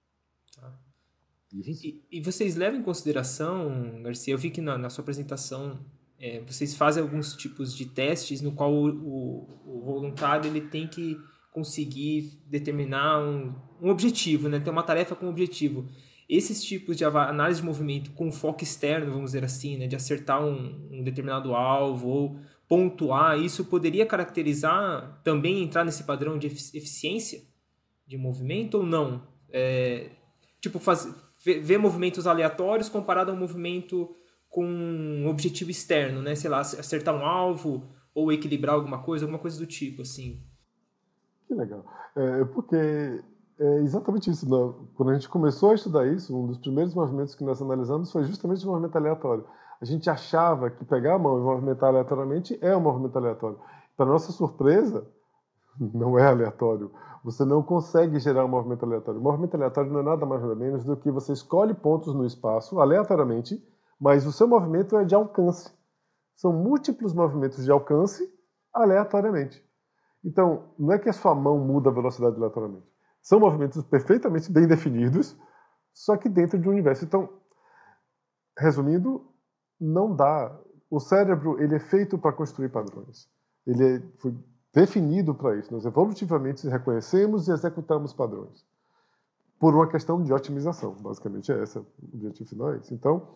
E vocês levam em consideração, Garcia, eu vi que na sua apresentação vocês fazem alguns tipos de testes no qual o voluntário ele tem que conseguir determinar um objetivo, né? Ter uma tarefa com um objetivo. Esses tipos de análise de movimento com foco externo, vamos dizer assim, né? De acertar um determinado alvo ou pontuar, isso poderia caracterizar, também entrar nesse padrão de eficiência de movimento ou não? Tipo, ver movimentos aleatórios comparado a um movimento com um objetivo externo, né? Sei lá, acertar um alvo ou equilibrar alguma coisa do tipo, assim. Que legal. Porque é exatamente isso. Quando a gente começou a estudar isso, um dos primeiros movimentos que nós analisamos foi justamente o movimento aleatório. A gente achava que pegar a mão e movimentar aleatoriamente é um movimento aleatório. Para nossa surpresa, não é aleatório. Você não consegue gerar um movimento aleatório. O movimento aleatório não é nada mais nada menos do que você escolhe pontos no espaço aleatoriamente, mas o seu movimento é de alcance. São múltiplos movimentos de alcance aleatoriamente. Então, não é que a sua mão muda a velocidade aleatoriamente. São movimentos perfeitamente bem definidos, só que dentro de um universo. Então, resumindo, não dá. O cérebro ele é feito para construir padrões. Ele foi definido para isso. Nós evolutivamente reconhecemos e executamos padrões. Por uma questão de otimização. Basicamente é esse. O objetivo final é esse. Então,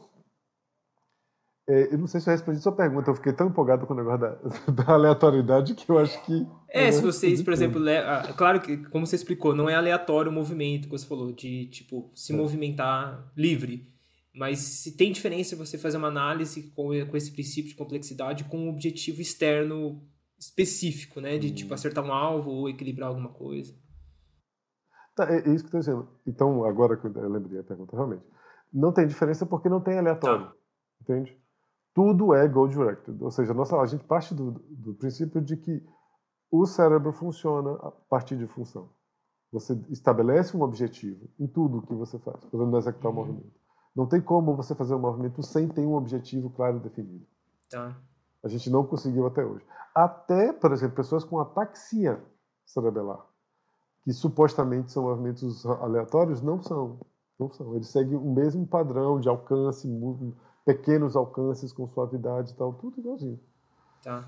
eu não sei se eu respondi a sua pergunta. Eu fiquei tão empolgado com o negócio da aleatoriedade que eu acho que... Se vocês, por exemplo... Claro que, como você explicou, não é aleatório o movimento que você falou, de tipo se movimentar livre. Mas se tem diferença você fazer uma análise com esse princípio de complexidade com um objetivo externo específico, né? De tipo acertar um alvo ou equilibrar alguma coisa. Tá, é isso que eu estou dizendo. Então, agora que eu lembrei a pergunta, realmente. Não tem diferença porque não tem aleatório. Tá. Entende? Tudo é goal-directed. Ou seja, a gente parte do princípio de que o cérebro funciona a partir de função. Você estabelece um objetivo em tudo que você faz, podendo executar o movimento. Não tem como você fazer um movimento sem ter um objetivo claro e definido. Tá. A gente não conseguiu até hoje. Até, por exemplo, pessoas com ataxia cerebelar, que supostamente são movimentos aleatórios, não são. Não são. Eles seguem o mesmo padrão de alcance, pequenos alcances com suavidade e tal, tudo igualzinho. Tá.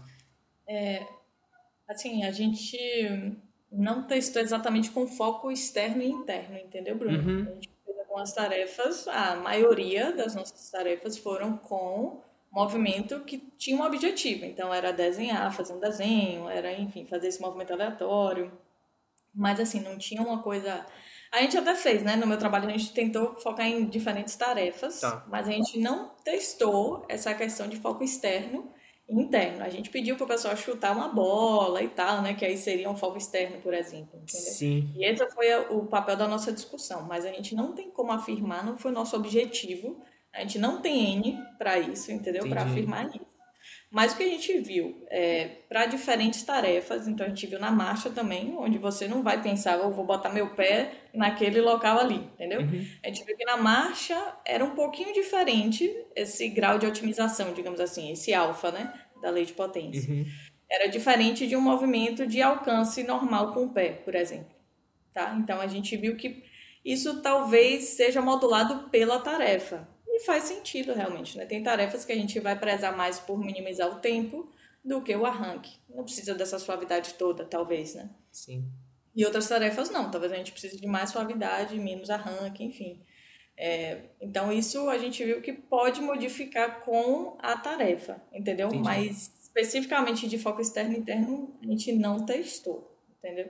Assim, a gente não testou exatamente com foco externo e interno, entendeu, Bruno? Uhum. A gente fez algumas tarefas, a maioria das nossas tarefas foram com movimento que tinha um objetivo. Então, era desenhar, fazer um desenho, era, enfim, fazer esse movimento aleatório. Mas, assim, não tinha uma coisa... A gente até fez, né? No meu trabalho, a gente tentou focar em diferentes tarefas, mas a gente não testou essa questão de foco externo e interno. A gente pediu para o pessoal chutar uma bola e tal, né? Que aí seria um foco externo, por exemplo, entendeu? Sim. E esse foi o papel da nossa discussão. Mas a gente não tem como afirmar, não foi o nosso objetivo. A gente não tem N para isso, entendeu? Para afirmar isso. Mas o que a gente viu para diferentes tarefas, então a gente viu na marcha também, onde você não vai pensar, vou botar meu pé naquele local ali, entendeu? Uhum. A gente viu que na marcha era um pouquinho diferente esse grau de otimização, digamos assim, esse alfa, né, da lei de potência. Uhum. Era diferente de um movimento de alcance normal com o pé, por exemplo. Tá? Então a gente viu que isso talvez seja modulado pela tarefa. E faz sentido, realmente, né? Tem tarefas que a gente vai prezar mais por minimizar o tempo do que o arranque. Não precisa dessa suavidade toda, talvez, né? Sim. E outras tarefas não. Talvez a gente precise de mais suavidade, menos arranque, enfim. Então, isso a gente viu que pode modificar com a tarefa, entendeu? Entendi. Mas, especificamente de foco externo e interno, a gente não testou, entendeu?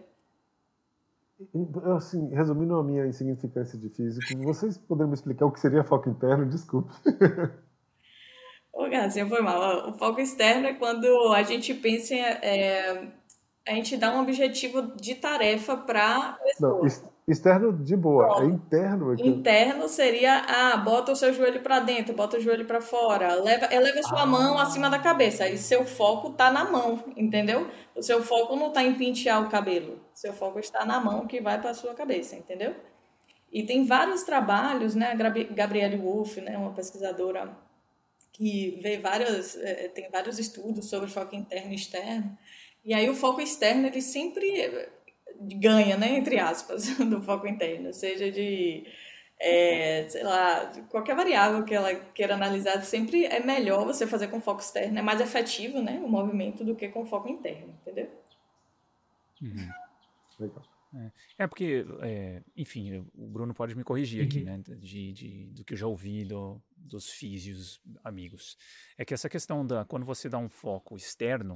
Assim, resumindo a minha insignificância de físico, vocês poderiam me explicar o que seria foco interno? Desculpe. Ô, Garcia, foi mal. O foco externo é quando a gente pensa a gente dá um objetivo de tarefa para a pessoa. Não, externo de boa. É interno. Interno seria, bota o seu joelho para dentro, bota o joelho para fora, eleva sua mão acima da cabeça. E seu foco tá na mão, entendeu? O seu foco não tá em pentear o cabelo. Seu foco está na mão que vai para a sua cabeça, entendeu? E tem vários trabalhos, né? A Gabrielle Wolff, né, uma pesquisadora que tem vários estudos sobre foco interno e externo. E aí o foco externo, ele sempre ganha, né, entre aspas, do foco interno, seja de, sei lá, de qualquer variável que ela queira analisar, sempre é melhor você fazer com foco externo, é mais efetivo, né, o movimento do que com foco interno, entendeu? Uhum. Legal. Porque, enfim, o Bruno pode me corrigir aqui, né, do que eu já ouvi dos físios amigos. É que essa questão quando você dá um foco externo,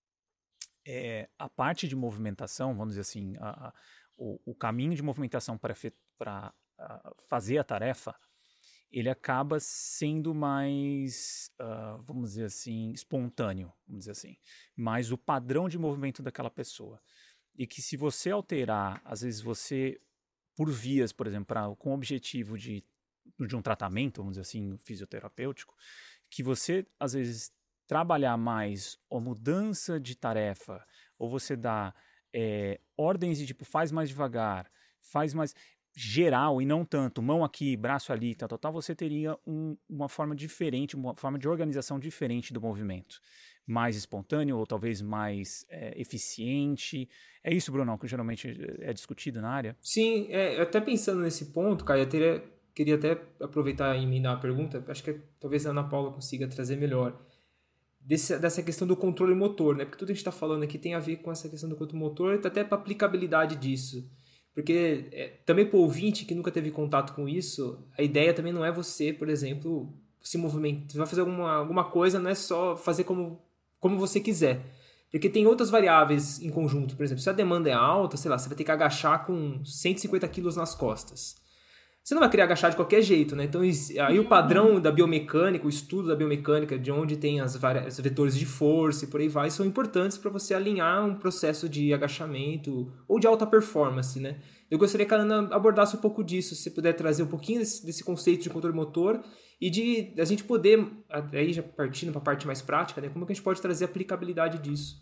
a parte de movimentação, vamos dizer assim, o caminho de movimentação para fazer a tarefa, ele acaba sendo mais, vamos dizer assim, espontâneo, vamos dizer assim, mais o padrão de movimento daquela pessoa. E que se você alterar, às vezes você, por vias, por exemplo, com o objetivo de um tratamento, vamos dizer assim, fisioterapêutico, que você, às vezes, trabalhar mais a mudança de tarefa, ou você dá ordens de tipo, faz mais devagar, faz mais geral e não tanto, mão aqui, braço ali, tal, você teria uma forma diferente, uma forma de organização diferente do movimento. Mais espontâneo ou talvez mais eficiente. É isso, Brunão, que geralmente é discutido na área? Sim, até pensando nesse ponto, Caio, queria até aproveitar e emendar a pergunta, acho que talvez a Ana Paula consiga trazer melhor, dessa questão do controle motor, né? Porque tudo que a gente está falando aqui tem a ver com essa questão do controle motor, até para a aplicabilidade disso. Porque também para o ouvinte que nunca teve contato com isso, a ideia também não é você, por exemplo, se movimentar. Você vai fazer alguma coisa, não é só fazer como você quiser. Porque tem outras variáveis em conjunto. Por exemplo, se a demanda é alta, sei lá, você vai ter que agachar com 150 quilos nas costas. Você não vai querer agachar de qualquer jeito, né? Então, aí o padrão da biomecânica, o estudo da biomecânica, de onde tem os vetores de força e por aí vai, são importantes para você alinhar um processo de agachamento ou de alta performance, né? Eu gostaria que a Ana abordasse um pouco disso, se você puder trazer um pouquinho desse conceito de controle motor e de a gente poder, aí já partindo para a parte mais prática, né? Como que a gente pode trazer a aplicabilidade disso?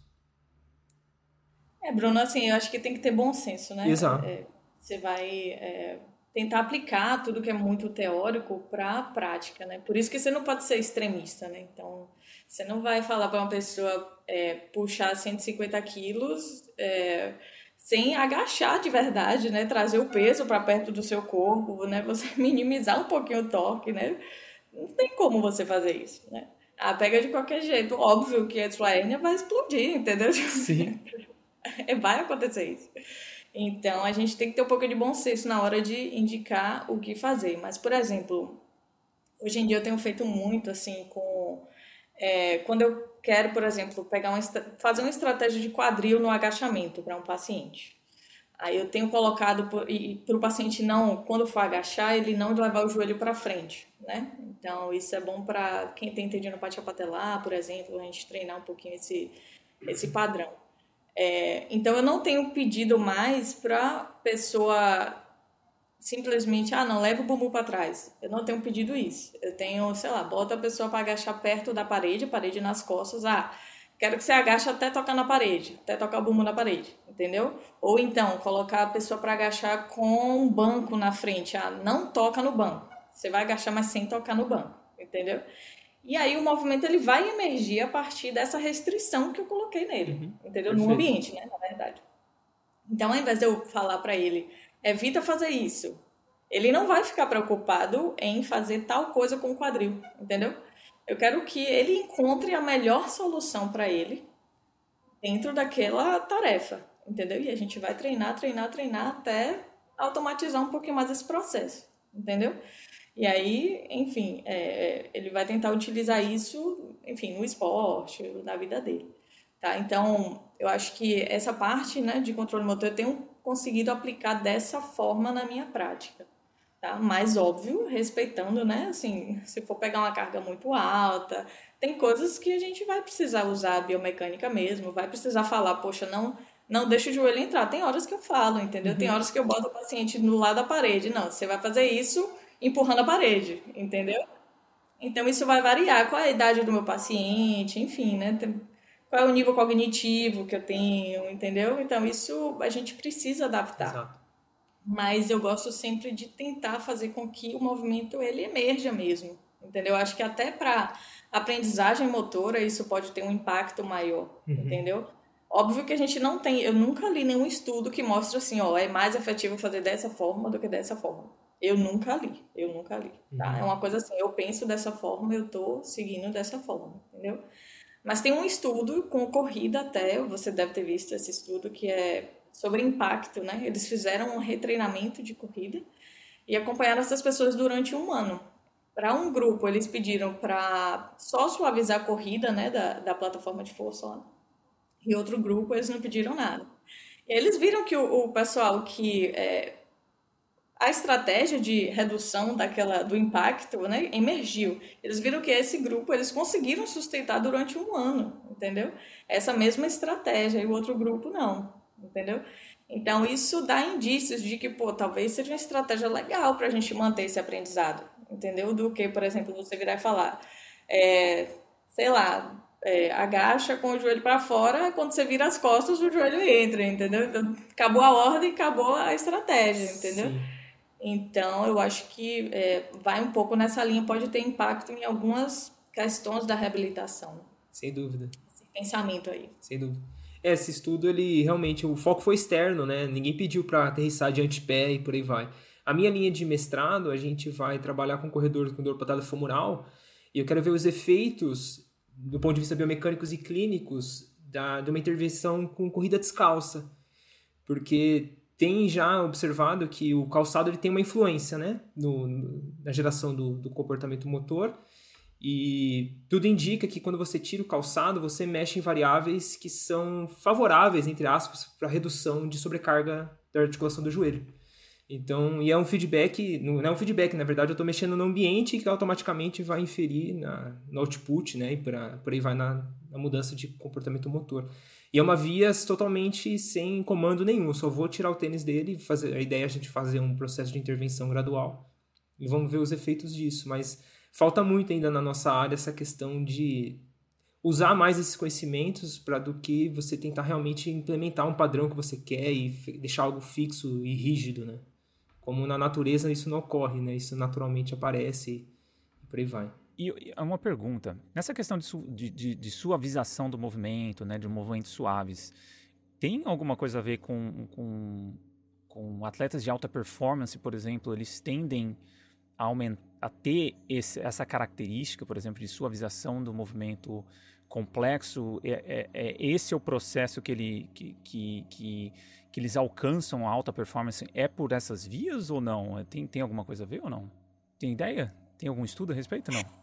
Bruno, assim, eu acho que tem que ter bom senso, né? Exato. Você vai tentar aplicar tudo que é muito teórico para a prática, né? Por isso que você não pode ser extremista, né? Então, você não vai falar para uma pessoa puxar 150 quilos sem agachar de verdade, né? Trazer o peso para perto do seu corpo, né? Você minimizar um pouquinho o torque, né? Não tem como você fazer isso, né? Pega de qualquer jeito. Óbvio que a sua hérnia vai explodir, entendeu? Sim. Vai acontecer isso. Então, a gente tem que ter um pouco de bom senso na hora de indicar o que fazer. Mas, por exemplo, hoje em dia eu tenho feito muito, assim, quando eu quero, por exemplo, fazer uma estratégia de quadril no agachamento para um paciente. Aí eu tenho colocado para o paciente quando for agachar, ele não levar o joelho para frente, né? Então, isso é bom para quem tem tendinopatia patelar, por exemplo, a gente treinar um pouquinho esse padrão. Então, eu não tenho pedido mais para a pessoa simplesmente, não, leva o bumbum para trás. Eu não tenho pedido isso. Eu tenho, sei lá, bota a pessoa para agachar perto da parede nas costas. Quero que você agache até tocar na parede, até tocar o bumbum na parede, entendeu? Ou então, colocar a pessoa para agachar com um banco na frente. Não toca no banco. Você vai agachar, mas sem tocar no banco, entendeu? E aí o movimento ele vai emergir a partir dessa restrição que eu coloquei nele, entendeu? Perfeito. No ambiente, né, na verdade. Então, ao invés de eu falar para ele, evita fazer isso, ele não vai ficar preocupado em fazer tal coisa com o quadril, entendeu? Eu quero que ele encontre a melhor solução para ele dentro daquela tarefa, entendeu? E a gente vai treinar até automatizar um pouquinho mais esse processo, entendeu? E aí, enfim, ele vai tentar utilizar isso, enfim, no esporte, na vida dele, tá? Então, eu acho que essa parte, né, de controle motor eu tenho conseguido aplicar dessa forma na minha prática, tá? Mas, óbvio, respeitando, né, assim, se for pegar uma carga muito alta, tem coisas que a gente vai precisar usar a biomecânica mesmo, vai precisar falar, poxa, não deixa o joelho entrar. Tem horas que eu falo, entendeu? Tem horas que eu boto o paciente do lado da parede. Não, você vai fazer isso empurrando a parede, entendeu? Então, isso vai variar. Qual é a idade do meu paciente, enfim, né? Qual é o nível cognitivo que eu tenho, entendeu? Então, isso a gente precisa adaptar. Exato. Mas eu gosto sempre de tentar fazer com que o movimento, ele emerja mesmo, entendeu? Acho que até para aprendizagem motora, isso pode ter um impacto maior, entendeu? Óbvio que a gente não tem... Eu nunca li nenhum estudo que mostre assim, é mais efetivo fazer dessa forma do que dessa forma. Eu nunca li, tá? É uma coisa assim, eu penso dessa forma, eu tô seguindo dessa forma, entendeu? Mas tem um estudo com corrida até, você deve ter visto esse estudo, que é sobre impacto, né? Eles fizeram um retreinamento de corrida e acompanharam essas pessoas durante 1 ano. Para um grupo, eles pediram para só suavizar a corrida, né, da plataforma de força lá. E outro grupo, eles não pediram nada. E eles viram que o pessoal que... a estratégia de redução do impacto, né, emergiu. Eles viram que esse grupo, eles conseguiram sustentar durante 1 ano, entendeu? Essa mesma estratégia, e o outro grupo não, entendeu? Então, isso dá indícios de que, talvez seja uma estratégia legal para a gente manter esse aprendizado, entendeu? Do que, por exemplo, você virar e falar, sei lá, agacha com o joelho para fora, quando você vira as costas, o joelho entra, entendeu? Então, acabou a ordem, acabou a estratégia, entendeu? Sim. Então, eu acho que vai um pouco nessa linha, pode ter impacto em algumas questões da reabilitação. Sem dúvida. Esse pensamento aí. Sem dúvida. Esse estudo, ele realmente, o foco foi externo, né? Ninguém pediu para aterrissar de antepé e por aí vai. A minha linha de mestrado, a gente vai trabalhar com corredores com dor patelofemoral e eu quero ver os efeitos, do ponto de vista biomecânicos e clínicos, de uma intervenção com corrida descalça. Porque tem já observado que o calçado ele tem uma influência, né? Na geração do comportamento motor. E tudo indica que quando você tira o calçado, você mexe em variáveis que são favoráveis, entre aspas, para a redução de sobrecarga da articulação do joelho. Então, e é um feedback, não é um feedback, na verdade eu estou mexendo no ambiente que automaticamente vai inferir no output, né? E por aí vai na mudança de comportamento motor. E é uma via totalmente sem comando nenhum, eu só vou tirar o tênis dele, a ideia é a gente fazer um processo de intervenção gradual e vamos ver os efeitos disso, mas falta muito ainda na nossa área essa questão de usar mais esses conhecimentos do que você tentar realmente implementar um padrão que você quer e deixar algo fixo e rígido, né? Como na natureza isso não ocorre, né? Isso naturalmente aparece e por aí vai. E uma pergunta, nessa questão de suavização do movimento, né, de movimentos suaves, tem alguma coisa a ver com atletas de alta performance, por exemplo, eles tendem a ter essa característica, por exemplo, de suavização do movimento complexo? Esse é o processo que eles alcançam a alta performance, é por essas vias ou não? Tem alguma coisa a ver ou não? Tem ideia? Tem algum estudo a respeito? Não?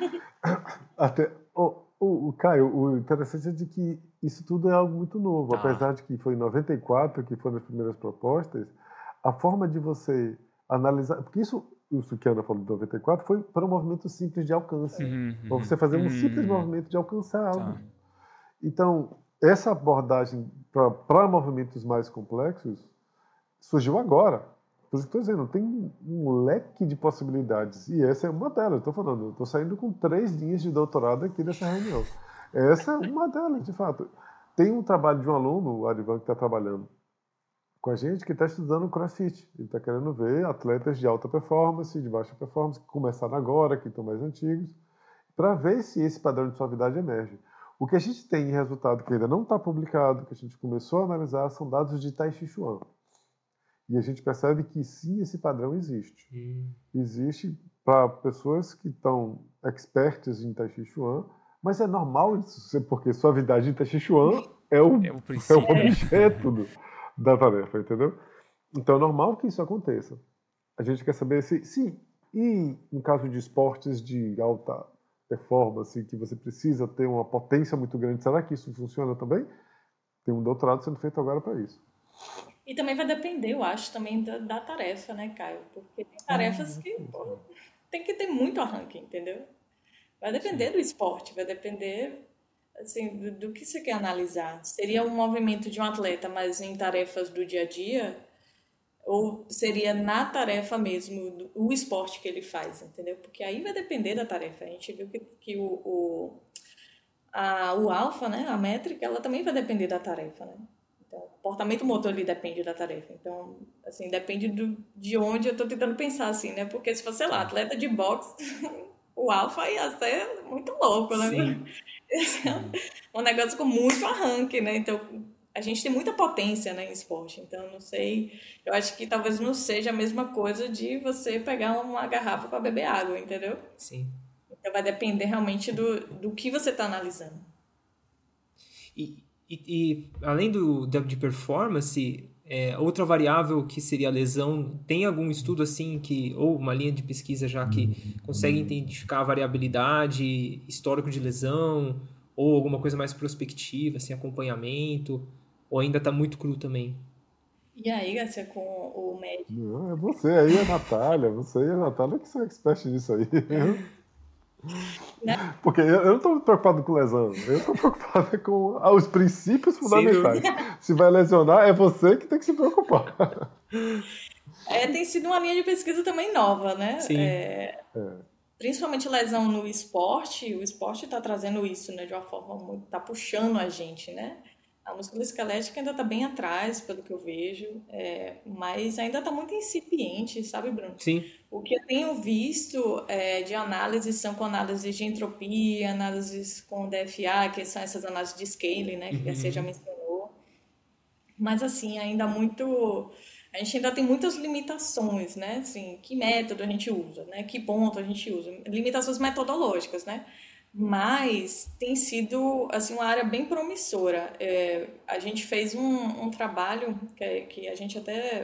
Até, Caio, o interessante é de que isso tudo é algo muito novo. Apesar de que foi em 94 que foram as primeiras propostas, a forma de você analisar... Porque isso que a Ana falou de 94 foi para um movimento simples de alcance. Para você fazer um simples movimento de alcançar algo. Tá. Então, essa abordagem para movimentos mais complexos surgiu agora. Por isso que estou dizendo, tem um leque de possibilidades. E essa é uma delas. Estou falando, eu estou saindo com 3 linhas de doutorado aqui nessa reunião. Essa é uma delas, de fato. Tem um trabalho de um aluno, o Arivan, que está trabalhando com a gente, que está estudando CrossFit. Ele está querendo ver atletas de alta performance, de baixa performance, que começaram agora, que estão mais antigos, para ver se esse padrão de suavidade emerge. O que a gente tem em resultado que ainda não está publicado, que a gente começou a analisar, são dados de Tai Chi Chuan. E a gente percebe que sim, esse padrão existe. Existe para pessoas que estão expertas em Tai Chi Chuan, mas é normal isso, porque suavidade em Tai Chi Chuan é o objeto da tarefa, entendeu? Então é normal que isso aconteça. A gente quer saber e no caso de esportes de alta performance, que você precisa ter uma potência muito grande, será que isso funciona também? Tem um doutorado sendo feito agora para isso. E também vai depender, eu acho, também da tarefa, né, Caio? Porque tem tarefas que tem que ter muito arranque, entendeu? Vai depender do esporte, vai depender assim, do que você quer analisar. Seria um movimento de um atleta, mas em tarefas do dia a dia, ou seria na tarefa mesmo, o esporte que ele faz, entendeu? Porque aí vai depender da tarefa. A gente viu que o alfa, né, a métrica, ela também vai depender da tarefa, né? Então, o comportamento motor ali depende da tarefa. Então, assim, depende de onde eu estou tentando pensar, assim, né? Porque se fosse, sei lá, atleta de boxe, o alfa ia ser muito louco, né? Sim. Um negócio com muito arranque, né? Então, a gente tem muita potência, né, em esporte. Então, não sei, eu acho que talvez não seja a mesma coisa de você pegar uma garrafa para beber água, entendeu? Sim. Então, vai depender realmente do que você está analisando. E além de performance, outra variável que seria a lesão, tem algum estudo assim ou uma linha de pesquisa já que consegue identificar a variabilidade, histórico de lesão, ou alguma coisa mais prospectiva, assim, acompanhamento, ou ainda está muito cru também? E aí, Garcia, com o médico? Não, é você aí, a Natália. Você e a Natália que são expert nisso aí. Porque eu não estou preocupado com lesão, eu estou preocupado com os princípios fundamentais. Se vai lesionar, é você que tem que se preocupar. Tem sido uma linha de pesquisa também nova, né? Sim. principalmente lesão no esporte, o esporte está trazendo isso, né, de uma forma muito, está puxando a gente, né? A musculoesquelética ainda está bem atrás, pelo que eu vejo, mas ainda está muito incipiente, sabe, Bruno? Sim. O que eu tenho visto de análises são com análises de entropia, análises com DFA, que são essas análises de scaling, né, que a Garcia já mencionou. Mas, assim, ainda muito... A gente ainda tem muitas limitações, né? Assim, que método a gente usa, né? Que ponto a gente usa. Limitações metodológicas, né? Mas tem sido, assim, uma área bem promissora. A gente fez um trabalho que a gente até...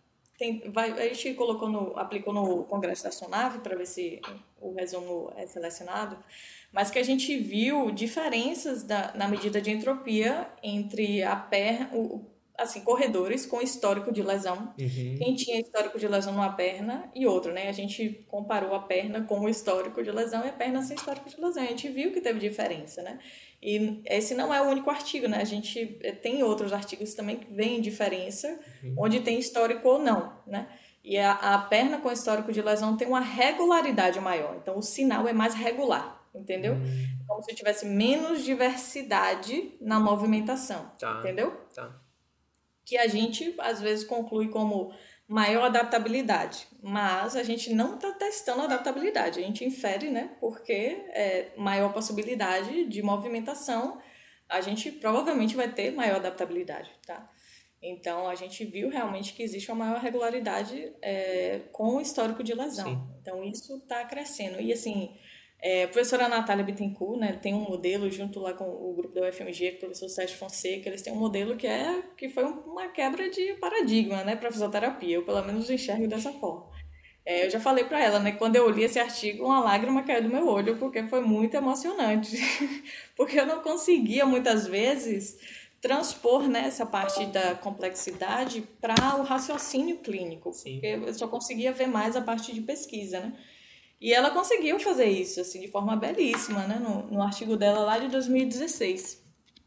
a gente aplicou no Congresso da SONAV para ver se o resumo é selecionado, mas que a gente viu diferenças na medida de entropia entre a perna, assim, corredores com histórico de lesão. Quem tinha histórico de lesão numa perna e outro, né? A gente comparou a perna com o histórico de lesão e a perna sem histórico de lesão. A gente viu que teve diferença, né? E esse não é o único artigo, né? A gente tem outros artigos também que veem diferença, onde tem histórico ou não, né? E a perna com histórico de lesão tem uma regularidade maior. Então, o sinal é mais regular, entendeu? Como se tivesse menos diversidade na movimentação, entendeu? Tá. Que a gente, às vezes, conclui como maior adaptabilidade, mas a gente não está testando a adaptabilidade, a gente infere, né, porque maior possibilidade de movimentação, a gente provavelmente vai ter maior adaptabilidade, tá? Então, a gente viu realmente que existe uma maior regularidade com o histórico de lesão. Sim. Então, isso está crescendo. E, assim, a professora Natália Bittencourt, né, tem um modelo junto lá com o grupo da UFMG, com o professor Sérgio Fonseca, eles têm um modelo que foi uma quebra de paradigma, né, para fisioterapia. Eu, pelo menos, enxergo dessa forma. Eu já falei para ela, né, quando eu li esse artigo, uma lágrima caiu do meu olho, porque foi muito emocionante. Porque eu não conseguia, muitas vezes, transpor, né, essa parte da complexidade para o raciocínio clínico. Sim. Porque eu só conseguia ver mais a parte de pesquisa, né? E ela conseguiu fazer isso, assim, de forma belíssima, né? No artigo dela lá de 2016.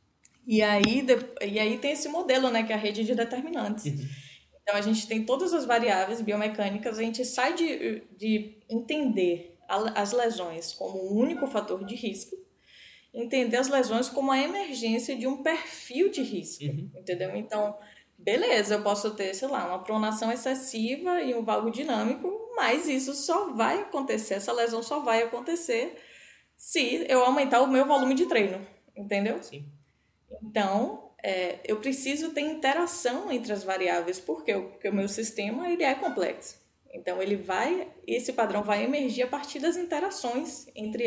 E aí tem esse modelo, né? Que é a rede de determinantes. Então, a gente tem todas as variáveis biomecânicas, a gente sai de entender as lesões como um único fator de risco, entender as lesões como a emergência de um perfil de risco, entendeu? Então, beleza, eu posso ter, sei lá, uma pronação excessiva e um valgo dinâmico, mas isso só vai acontecer, essa lesão só vai acontecer se eu aumentar o meu volume de treino, entendeu? Sim. Então, eu preciso ter interação entre as variáveis, porque o meu sistema ele é complexo. Então, esse padrão vai emergir a partir das interações entre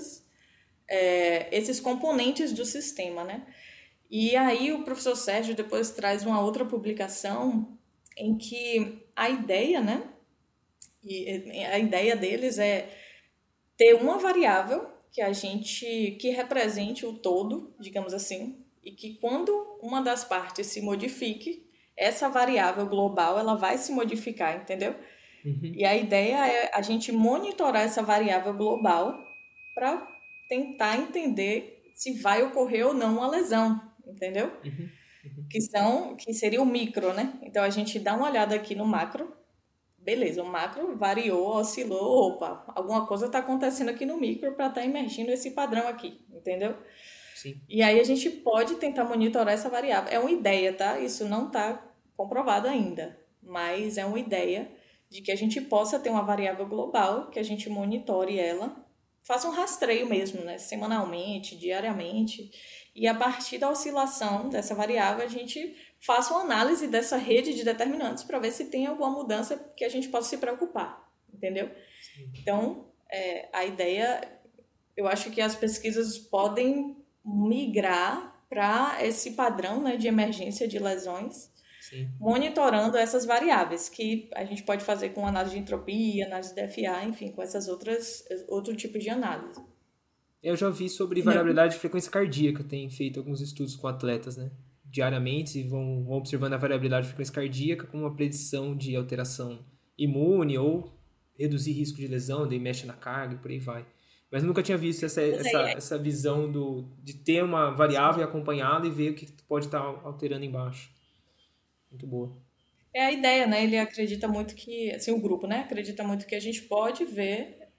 esses componentes do sistema, né? E aí o professor Sérgio depois traz uma outra publicação em que a ideia, né? E a ideia deles é ter uma variável que represente o todo, digamos assim, e que quando uma das partes se modifique, essa variável global ela vai se modificar, entendeu? E a ideia é a gente monitorar essa variável global para tentar entender se vai ocorrer ou não uma lesão, entendeu? Que seria o micro, né? Então, a gente dá uma olhada aqui no macro. Beleza, o macro variou, oscilou. Opa, alguma coisa está acontecendo aqui no micro para estar emergindo esse padrão aqui, entendeu? Sim. E aí, a gente pode tentar monitorar essa variável. É uma ideia, tá? Isso não está comprovado ainda. Mas é uma ideia de que a gente possa ter uma variável global, que a gente monitore ela, faça um rastreio mesmo, né? Semanalmente, diariamente, e a partir da oscilação dessa variável, a gente faça uma análise dessa rede de determinantes para ver se tem alguma mudança que a gente possa se preocupar, entendeu? Sim. Então, a ideia, eu acho que as pesquisas podem migrar para esse padrão, né, de emergência de lesões, sim, monitorando essas variáveis, que a gente pode fazer com análise de entropia, análise de DFA, enfim, com outro tipo de análise. Eu já vi sobre variabilidade de frequência cardíaca, tem feito alguns estudos com atletas, né? Diariamente vão observando a variabilidade de frequência cardíaca como uma predição de alteração imune ou reduzir risco de lesão, daí mexe na carga e por aí vai. Mas nunca tinha visto essa visão de ter uma variável acompanhada e ver o que pode estar alterando embaixo. Muito boa. É a ideia, né? Ele acredita muito que, assim, o grupo, né? Acredita muito que a gente pode ver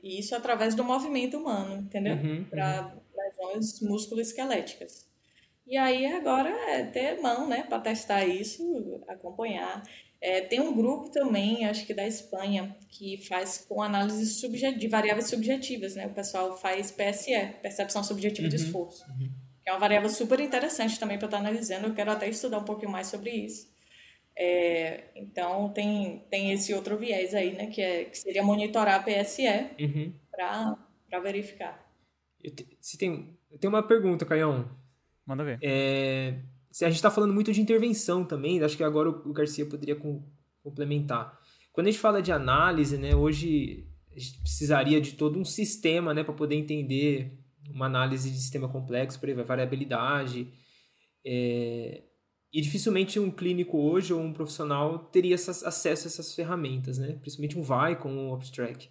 E isso através do movimento humano, entendeu? Para lesões musculoesqueléticas. E aí agora é ter mão, né, para testar isso, acompanhar. Tem um grupo também, acho que da Espanha, que faz com análise de variáveis subjetivas, né? O pessoal faz PSE, Percepção Subjetiva de Esforço, que é uma variável super interessante também para estar analisando. Eu quero até estudar um pouquinho mais sobre isso. Então tem esse outro viés aí, né, que seria monitorar a PSE para verificar. Eu tenho uma pergunta, Caião. Manda ver. A gente está falando muito de intervenção também, acho que agora o Garcia poderia complementar. Quando a gente fala de análise, né, hoje a gente precisaria de todo um sistema, né, para poder entender uma análise de sistema complexo, por exemplo, variabilidade. E dificilmente um clínico hoje ou um profissional teria acesso a essas ferramentas, né? Principalmente um Vicon ou um Abstract.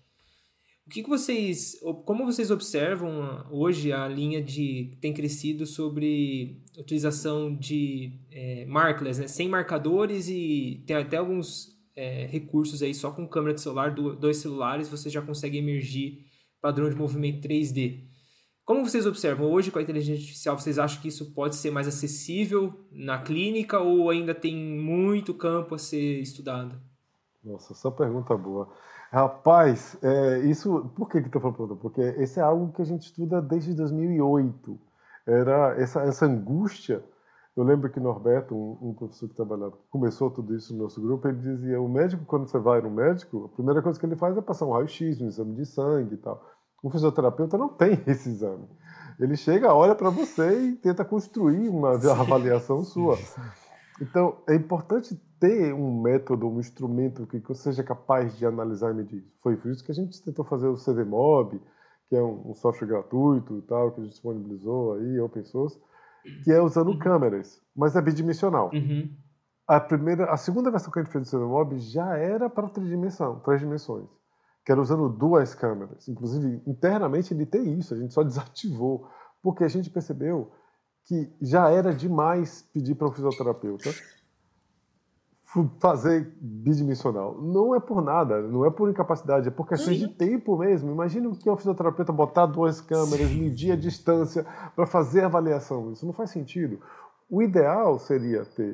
Como vocês observam hoje a linha que tem crescido sobre a utilização de markless, né? Sem marcadores, e tem até alguns recursos aí só com câmera de celular, dois celulares, você já consegue emergir padrão de movimento 3D. Como vocês observam hoje com a inteligência artificial, vocês acham que isso pode ser mais acessível na clínica ou ainda tem muito campo a ser estudado? Nossa, essa pergunta boa. Rapaz, isso, por que eu tô falando? Porque esse é algo que a gente estuda desde 2008. Era essa angústia. Eu lembro que Norberto, um professor que trabalhava, começou tudo isso no nosso grupo, ele dizia, o médico, quando você vai no médico, a primeira coisa que ele faz é passar um raio-x, um exame de sangue e tal. O fisioterapeuta não tem esse exame. Ele chega, olha para você e tenta construir uma avaliação sua. Então, é importante ter um método, um instrumento que seja capaz de analisar e medir. Foi por isso que a gente tentou fazer o CVMob, que é um software gratuito e tal, que a gente disponibilizou aí, open source, que é usando câmeras, mas é bidimensional. A segunda versão que a gente fez do CVMob já era para três dimensões, que era usando duas câmeras. Inclusive, internamente ele tem isso, a gente só desativou, porque a gente percebeu que já era demais pedir para um fisioterapeuta fazer bidimensional. Não é por nada, não é por incapacidade, é por questões de tempo mesmo. Imagina o que é um fisioterapeuta botar duas câmeras, medir a distância para fazer a avaliação. Isso não faz sentido. O ideal seria ter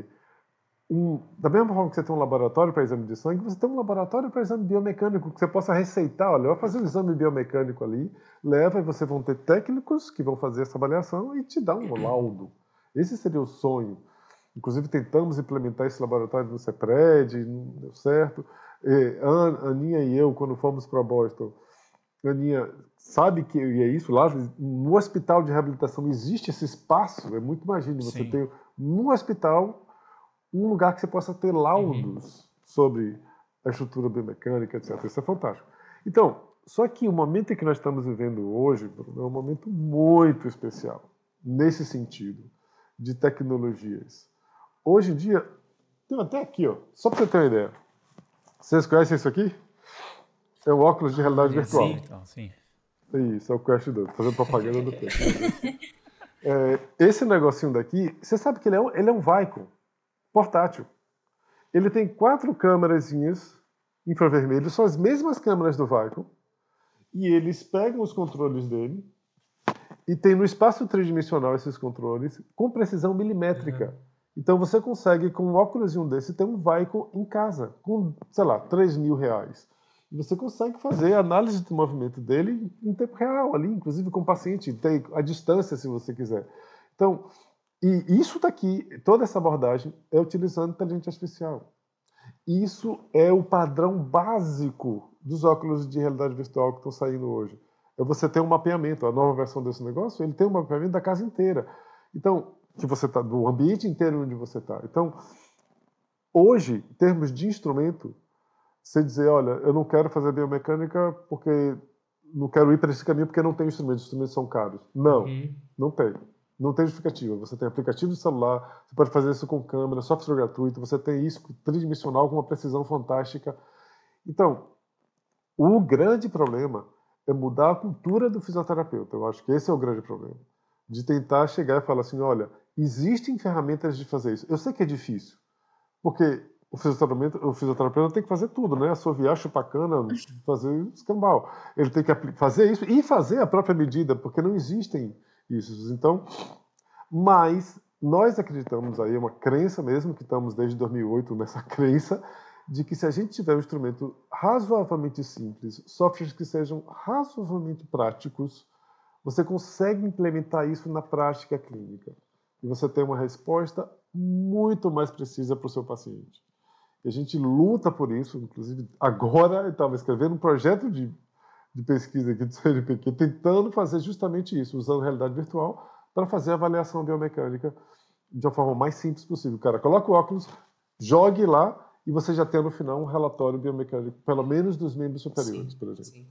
da mesma forma que você tem um laboratório para exame de sangue, você tem um laboratório para exame biomecânico, que você possa receitar, olha, vai fazer um exame biomecânico ali, leva e você vão ter técnicos que vão fazer essa avaliação e te dar um laudo. Esse seria o sonho. Inclusive tentamos implementar esse laboratório no CEPRED, não deu certo. A Aninha e eu, quando fomos para Boston, a Aninha sabe que é isso, lá no hospital de reabilitação existe esse espaço, é muito, imagine, você tem no hospital um lugar que você possa ter laudos sobre a estrutura biomecânica, etc. Isso é fantástico. Então, só que o momento em que nós estamos vivendo hoje, Bruno, é um momento muito especial, nesse sentido, de tecnologias. Hoje em dia, tem até aqui, ó, só para você ter uma ideia. Vocês conhecem isso aqui? É um óculos de realidade virtual. Sim. Isso, é o Quest 2, fazendo propaganda do Quest. Esse negocinho daqui, você sabe que ele é um Vicon portátil. Ele tem 4 câmerazinhas infravermelho, são as mesmas câmeras do Vicon, e eles pegam os controles dele e tem no espaço tridimensional esses controles com precisão milimétrica. Então você consegue, com um óculos desse, ter um Vicon em casa, com, sei lá, R$3.000. E você consegue fazer a análise do movimento dele em tempo real, ali, inclusive com o paciente, tem a distância, se você quiser. Então, e isso daqui, toda essa abordagem é utilizando inteligência artificial. Isso é o padrão básico dos óculos de realidade virtual que estão saindo hoje. É você ter um mapeamento, a nova versão desse negócio, ele tem um mapeamento da casa inteira. Então, que você tá, do ambiente inteiro onde você está. Então, hoje, em termos de instrumento, você dizer, olha, eu não quero fazer biomecânica porque não quero ir para esse caminho porque não tem instrumentos, os instrumentos são caros. Não, não tem. Não tem justificativa. Você tem aplicativo de celular, você pode fazer isso com câmera, software gratuito, você tem isso tridimensional com uma precisão fantástica. Então, o grande problema é mudar a cultura do fisioterapeuta. Eu acho que esse é o grande problema. De tentar chegar e falar assim, olha, existem ferramentas de fazer isso. Eu sei que é difícil, porque o fisioterapeuta tem que fazer tudo, né? Assoviar, chupar cana, fazer escambau. Ele tem que fazer isso e fazer a própria medida, porque não existem isso. Então, mas nós acreditamos aí, é uma crença mesmo, que estamos desde 2008 nessa crença, de que se a gente tiver um instrumento razoavelmente simples, softwares que sejam razoavelmente práticos, você consegue implementar isso na prática clínica. E você tem uma resposta muito mais precisa para o seu paciente. E a gente luta por isso, inclusive agora eu estava escrevendo um projeto de pesquisa aqui do CNPq, tentando fazer justamente isso, usando realidade virtual, para fazer a avaliação biomecânica de uma forma mais simples possível. O cara coloca o óculos, jogue lá, e você já tem no final um relatório biomecânico, pelo menos dos membros superiores, Sim, por exemplo. sim.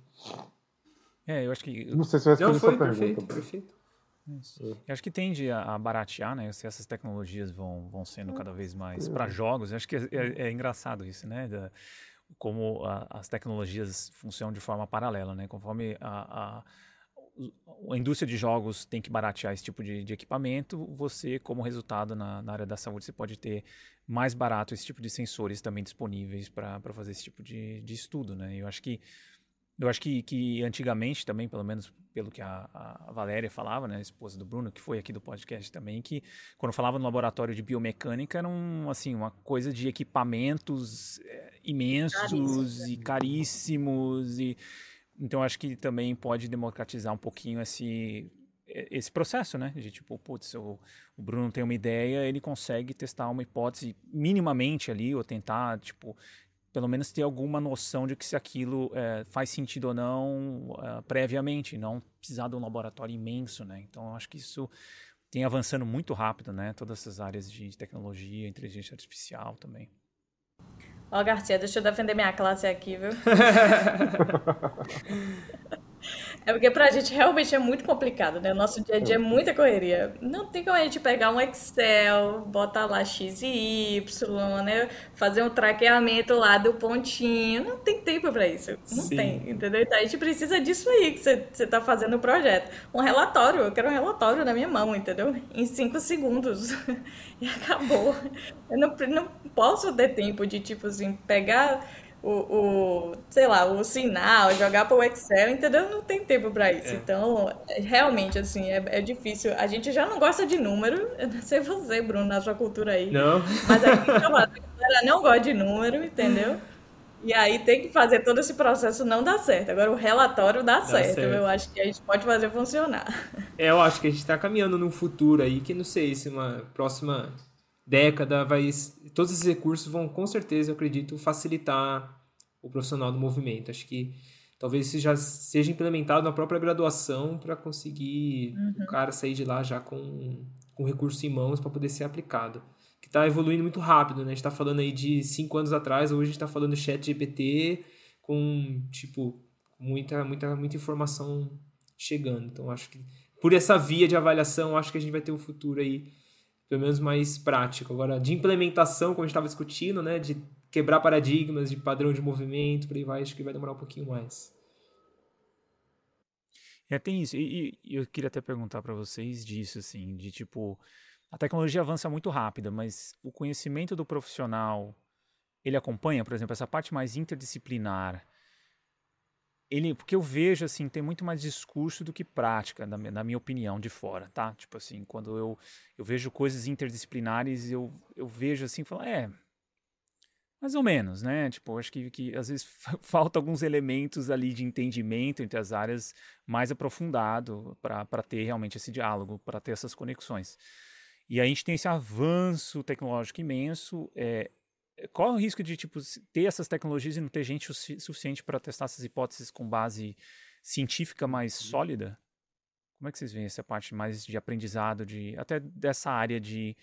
Eu acho que... Não sei se eu respondi essa pergunta. Perfeito. Eu acho que tende a baratear, né? Se essas tecnologias vão sendo cada vez mais para jogos. Eu acho que é engraçado isso, né? Como as tecnologias funcionam de forma paralela, né? Conforme a indústria de jogos tem que baratear esse tipo de equipamento, você, como resultado na área da saúde, você pode ter mais barato esse tipo de sensores também disponíveis para fazer esse tipo de estudo, né? Eu acho que antigamente também, pelo menos pelo que a Valéria falava, né, a esposa do Bruno, que foi aqui do podcast também, que quando falava no laboratório de biomecânica era uma coisa de equipamentos imensos e caríssimos. Então acho que também pode democratizar um pouquinho esse processo, né? De tipo, putz, o Bruno tem uma ideia, ele consegue testar uma hipótese minimamente ali, ou tentar, tipo, pelo menos ter alguma noção de que se aquilo faz sentido ou não previamente, não precisar de um laboratório imenso, né? Então, eu acho que isso tem avançando muito rápido, né? Todas essas áreas de tecnologia, inteligência artificial também. Ó, Garcia, deixa eu defender minha classe aqui, viu? É porque pra gente realmente é muito complicado, né? Nosso dia a dia é muita correria. Não tem como a gente pegar um Excel, botar lá X e Y, né? Fazer um traqueamento lá do pontinho. Não tem tempo pra isso. Não tem, entendeu? Então a gente precisa disso aí que você tá fazendo o projeto. Um relatório, eu quero um relatório na minha mão, entendeu? Em 5 segundos. E acabou. Eu não posso ter tempo de, tipo assim, pegar sei lá, o sinal, jogar para o Excel, entendeu? Não tem tempo para isso. Então, realmente, assim, é difícil. A gente já não gosta de número, eu não sei você, Bruno, na sua cultura aí, Não. mas aqui em Salvador, a galera não gosta de número, entendeu? E aí tem que fazer todo esse processo não dá certo. Agora o relatório dá certo. Eu acho que a gente pode fazer funcionar. Eu acho que a gente está caminhando num futuro aí que não sei se uma próxima década todos esses recursos vão, com certeza, eu acredito, facilitar o profissional do movimento. Acho que talvez isso já seja implementado na própria graduação para conseguir o cara sair de lá já com recurso em mãos para poder ser aplicado. Que está evoluindo muito rápido, né? A gente está falando aí de 5 anos atrás, hoje a gente está falando do ChatGPT com, tipo, muita informação chegando. Então, acho que por essa via de avaliação, acho que a gente vai ter um futuro aí pelo menos mais prático. Agora, de implementação, como a gente estava discutindo, né, de quebrar paradigmas de padrão de movimento, por aí vai, acho que vai demorar um pouquinho mais. Tem isso. E eu queria até perguntar para vocês disso, assim, de tipo, a tecnologia avança muito rápida, mas o conhecimento do profissional, ele acompanha, por exemplo, essa parte mais interdisciplinar. Porque eu vejo, assim, tem muito mais discurso do que prática, na minha opinião, de fora, tá? Tipo assim, quando eu vejo coisas interdisciplinares, eu vejo assim, falo, mais ou menos, né? Tipo, acho que às vezes falta alguns elementos ali de entendimento entre as áreas mais aprofundado para ter realmente esse diálogo, para ter essas conexões. E aí a gente tem esse avanço tecnológico imenso, qual é o risco de tipo, ter essas tecnologias e não ter gente suficiente para testar essas hipóteses com base científica mais sólida? Como é que vocês veem essa parte mais de aprendizado, até dessa área de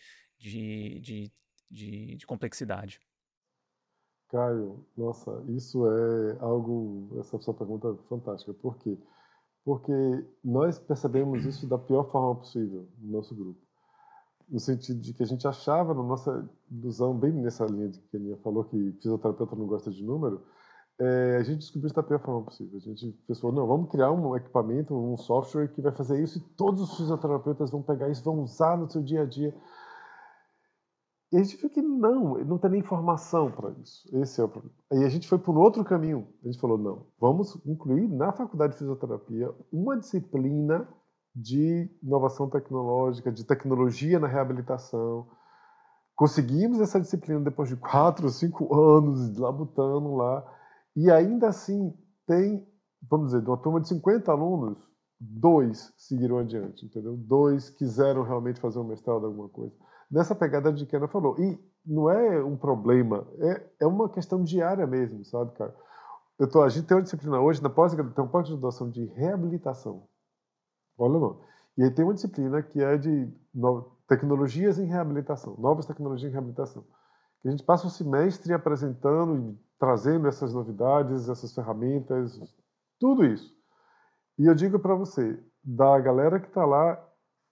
complexidade? Caio, nossa, isso é algo, essa sua pergunta é fantástica. Por quê? Porque nós percebemos isso da pior forma possível no nosso grupo. No sentido de que a gente achava, na nossa ilusão, bem nessa linha de que a Aninha falou, que fisioterapeuta não gosta de número, a gente descobriu isso da pior forma possível. A gente pensou, não, vamos criar um equipamento, um software que vai fazer isso e todos os fisioterapeutas vão pegar isso, vão usar no seu dia a dia. E a gente viu que não tem nem informação para isso. Esse é o problema. Aí a gente foi por um outro caminho. A gente falou, não, vamos incluir na faculdade de fisioterapia uma disciplina de inovação tecnológica, de tecnologia na reabilitação. Conseguimos essa disciplina depois de 4 ou 5 anos labutando lá. E ainda assim tem, vamos dizer, de uma turma de 50 alunos, 2 seguiram adiante, entendeu? 2 quiseram realmente fazer um mestrado, alguma coisa. Nessa pegada de que a Ana falou. E não é um problema, é uma questão diária mesmo, sabe, cara? A gente tem uma disciplina hoje, na pós-graduação de reabilitação. Olha lá. E aí tem uma disciplina que é de tecnologias em reabilitação, novas tecnologias em reabilitação. Que a gente passa o semestre apresentando e trazendo essas novidades, essas ferramentas, tudo isso. E eu digo para você, da galera que está lá,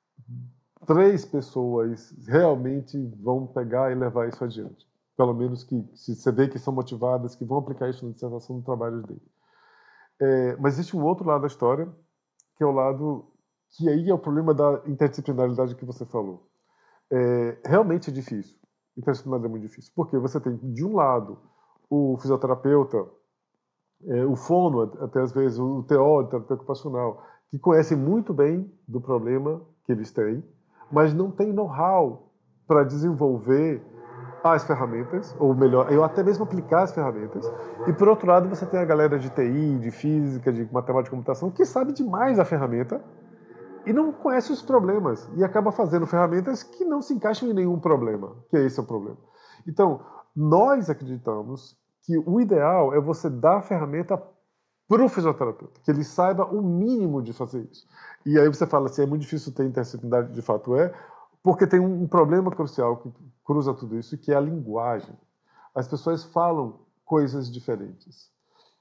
3 pessoas realmente vão pegar e levar isso adiante. Pelo menos que se você vê que são motivadas, que vão aplicar isso na dissertação do trabalho dele. Mas existe um outro lado da história, que é o lado que aí é o problema da interdisciplinaridade que você falou. Realmente é difícil. Interdisciplinaridade é muito difícil. Porque você tem, de um lado, o fisioterapeuta, o fono, até às vezes, o TO, terapeuta ocupacional, que conhecem muito bem do problema que eles têm, mas não tem know-how para desenvolver as ferramentas, ou melhor, eu até mesmo aplicar as ferramentas. E, por outro lado, você tem a galera de TI, de física, de matemática e computação, que sabe demais a ferramenta e não conhece os problemas. E acaba fazendo ferramentas que não se encaixam em nenhum problema, que esse é o problema. Então, nós acreditamos que o ideal é você dar a ferramenta para o fisioterapeuta, que ele saiba o mínimo de fazer isso. E aí você fala assim, é muito difícil ter interdisciplinaridade, de fato porque tem um problema crucial que cruza tudo isso, que é a linguagem. As pessoas falam coisas diferentes.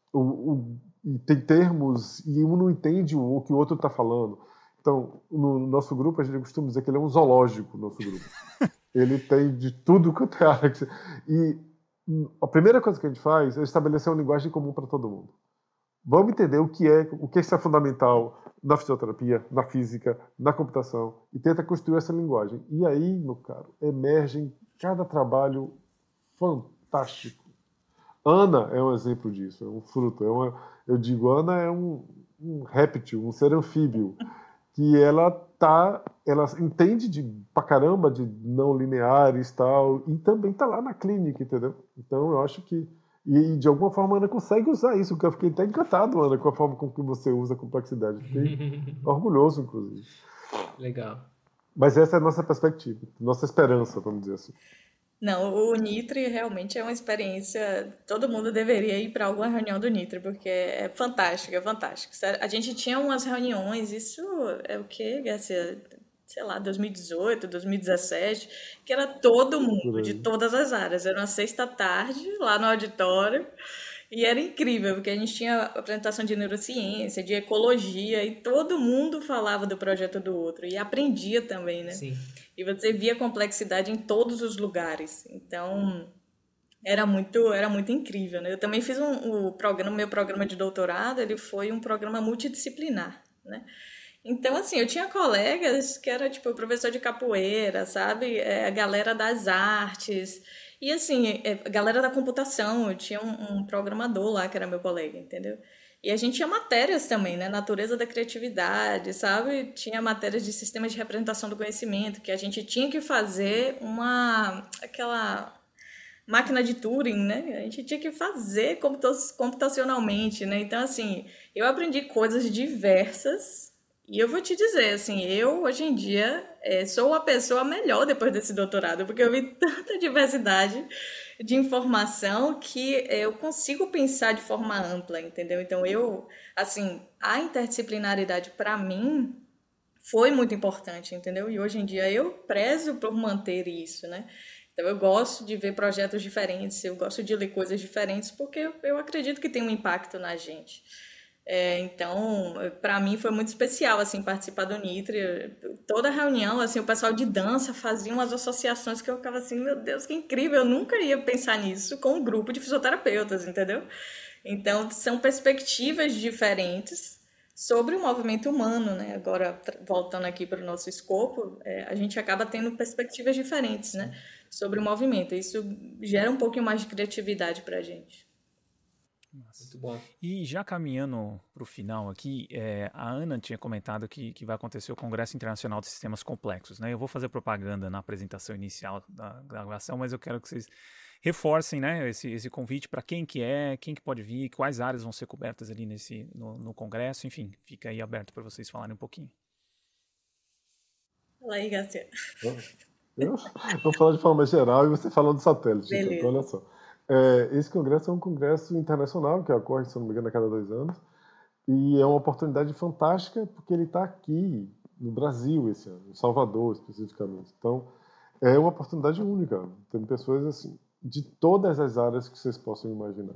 E tem termos, e um não entende o que o outro está falando. Então, no nosso grupo, a gente costuma dizer que ele é um zoológico, o nosso grupo. Ele tem de tudo quanto é área. E a primeira coisa que a gente faz é estabelecer uma linguagem comum para todo mundo. Vamos entender o que é fundamental na fisioterapia, na física, na computação, e tenta construir essa linguagem. E aí, meu caro, emergem cada trabalho fantástico. Ana é um exemplo disso, é um fruto. Eu digo, Ana é um réptil, um ser anfíbio, que ela entende pra caramba de não lineares e tal, e também tá lá na clínica, entendeu? Então eu acho que e de alguma forma a Ana consegue usar isso, que eu fiquei até encantado, Ana, com a forma com que você usa a complexidade. Fiquei orgulhoso, inclusive. Legal. Mas essa é a nossa perspectiva, nossa esperança, vamos dizer assim. Não, o Nitri realmente é uma experiência. Todo mundo deveria ir para alguma reunião do Nitri, porque é fantástico, é fantástico. A gente tinha umas reuniões, isso é o quê, Garcia? Sei lá, 2018, 2017, que era todo mundo, de todas as áreas. Era uma sexta-tarde, lá no auditório, e era incrível, porque a gente tinha apresentação de neurociência, de ecologia, e todo mundo falava do projeto do outro, e aprendia também, né? Sim. E você via complexidade em todos os lugares. Então, era muito incrível, né? Eu também fiz meu programa de doutorado, ele foi um programa multidisciplinar, né? Então, assim, eu tinha colegas que era, tipo, professor de capoeira, sabe? A galera das artes. E, assim, a galera da computação. Eu tinha um programador lá que era meu colega, entendeu? E a gente tinha matérias também, né? Natureza da criatividade, sabe? Tinha matérias de sistemas de representação do conhecimento, que a gente tinha que fazer aquela máquina de Turing, né? A gente tinha que fazer computacionalmente, né? Então, assim, eu aprendi coisas diversas. E eu vou te dizer, assim, eu, hoje em dia, sou a pessoa melhor depois desse doutorado, porque eu vi tanta diversidade de informação que eu consigo pensar de forma ampla, entendeu? Então, assim, a interdisciplinaridade, para mim, foi muito importante, entendeu? E hoje em dia eu prezo por manter isso, né? Então, eu gosto de ver projetos diferentes, eu gosto de ler coisas diferentes, porque eu acredito que tem um impacto na gente. Então, para mim foi muito especial, assim, participar do Nitri. Toda reunião, assim, o pessoal de dança fazia umas associações que eu ficava assim, meu Deus, que incrível, eu nunca ia pensar nisso com um grupo de fisioterapeutas, entendeu? Então, são perspectivas diferentes sobre o movimento humano, né? Agora, voltando aqui para o nosso escopo, a gente acaba tendo perspectivas diferentes, né? sobre o movimento. Isso gera um pouquinho mais de criatividade para a gente. Muito bom. E já caminhando para o final aqui, a Ana tinha comentado que vai acontecer o Congresso Internacional de Sistemas Complexos, né? Eu vou fazer propaganda na apresentação inicial da gravação, mas eu quero que vocês reforcem, né, esse convite para quem que pode vir, quais áreas vão ser cobertas ali no Congresso, enfim, fica aí aberto para vocês falarem um pouquinho. Fala aí, Garcia. Eu vou falar de forma geral e você fala do satélite. Então, olha só. Esse congresso é um congresso internacional que ocorre, se não me engano, a cada 2 anos. E é uma oportunidade fantástica porque ele está aqui no Brasil esse ano, em Salvador especificamente. Então, é uma oportunidade única. Tem pessoas assim de todas as áreas que vocês possam imaginar.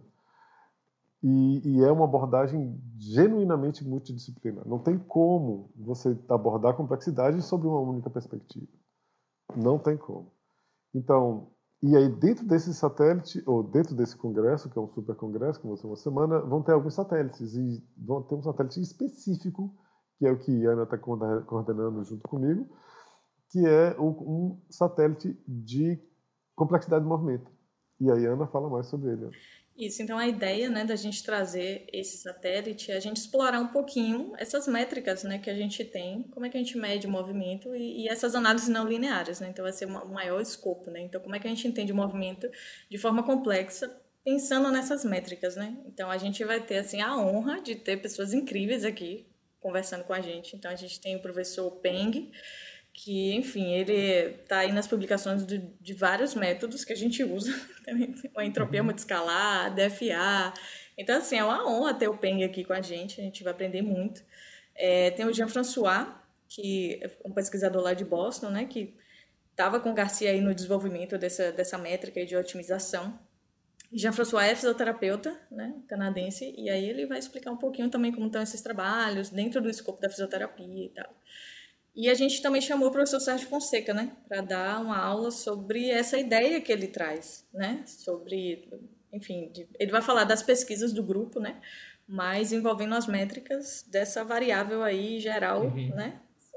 E é uma abordagem genuinamente multidisciplinar. Não tem como você abordar a complexidade sob uma única perspectiva. Não tem como. Então, e aí dentro desse satélite, ou dentro desse congresso, que é um super congresso, que vai ser uma semana, vão ter alguns satélites. E vão ter um satélite específico, que é o que a Ana está coordenando junto comigo, que é um satélite de complexidade de movimento. E aí a Ana fala mais sobre ele. Isso, então a ideia, né, da gente trazer esse satélite é a gente explorar um pouquinho essas métricas, né, que a gente tem, como é que a gente mede o movimento e essas análises não lineares, né, então vai ser um maior escopo, né, então como é que a gente entende o movimento de forma complexa, pensando nessas métricas, né, então a gente vai ter, assim, a honra de ter pessoas incríveis aqui conversando com a gente, então a gente tem o professor Peng, que, enfim, ele está aí nas publicações de vários métodos que a gente usa, a entropia multiscalar, a DFA. Então, assim, é uma honra ter o Peng aqui com a gente vai aprender muito. Tem o Jean-François, que é um pesquisador lá de Boston, né, que estava com o Garcia aí no desenvolvimento dessa métrica de otimização. Jean-François é fisioterapeuta, né, canadense, e aí ele vai explicar um pouquinho também como estão esses trabalhos dentro do escopo da fisioterapia e tal. E a gente também chamou o professor Sérgio Fonseca, né, para dar uma aula sobre essa ideia que ele traz, né, sobre, enfim, ele vai falar das pesquisas do grupo, né, mas envolvendo as métricas dessa variável aí geral, né,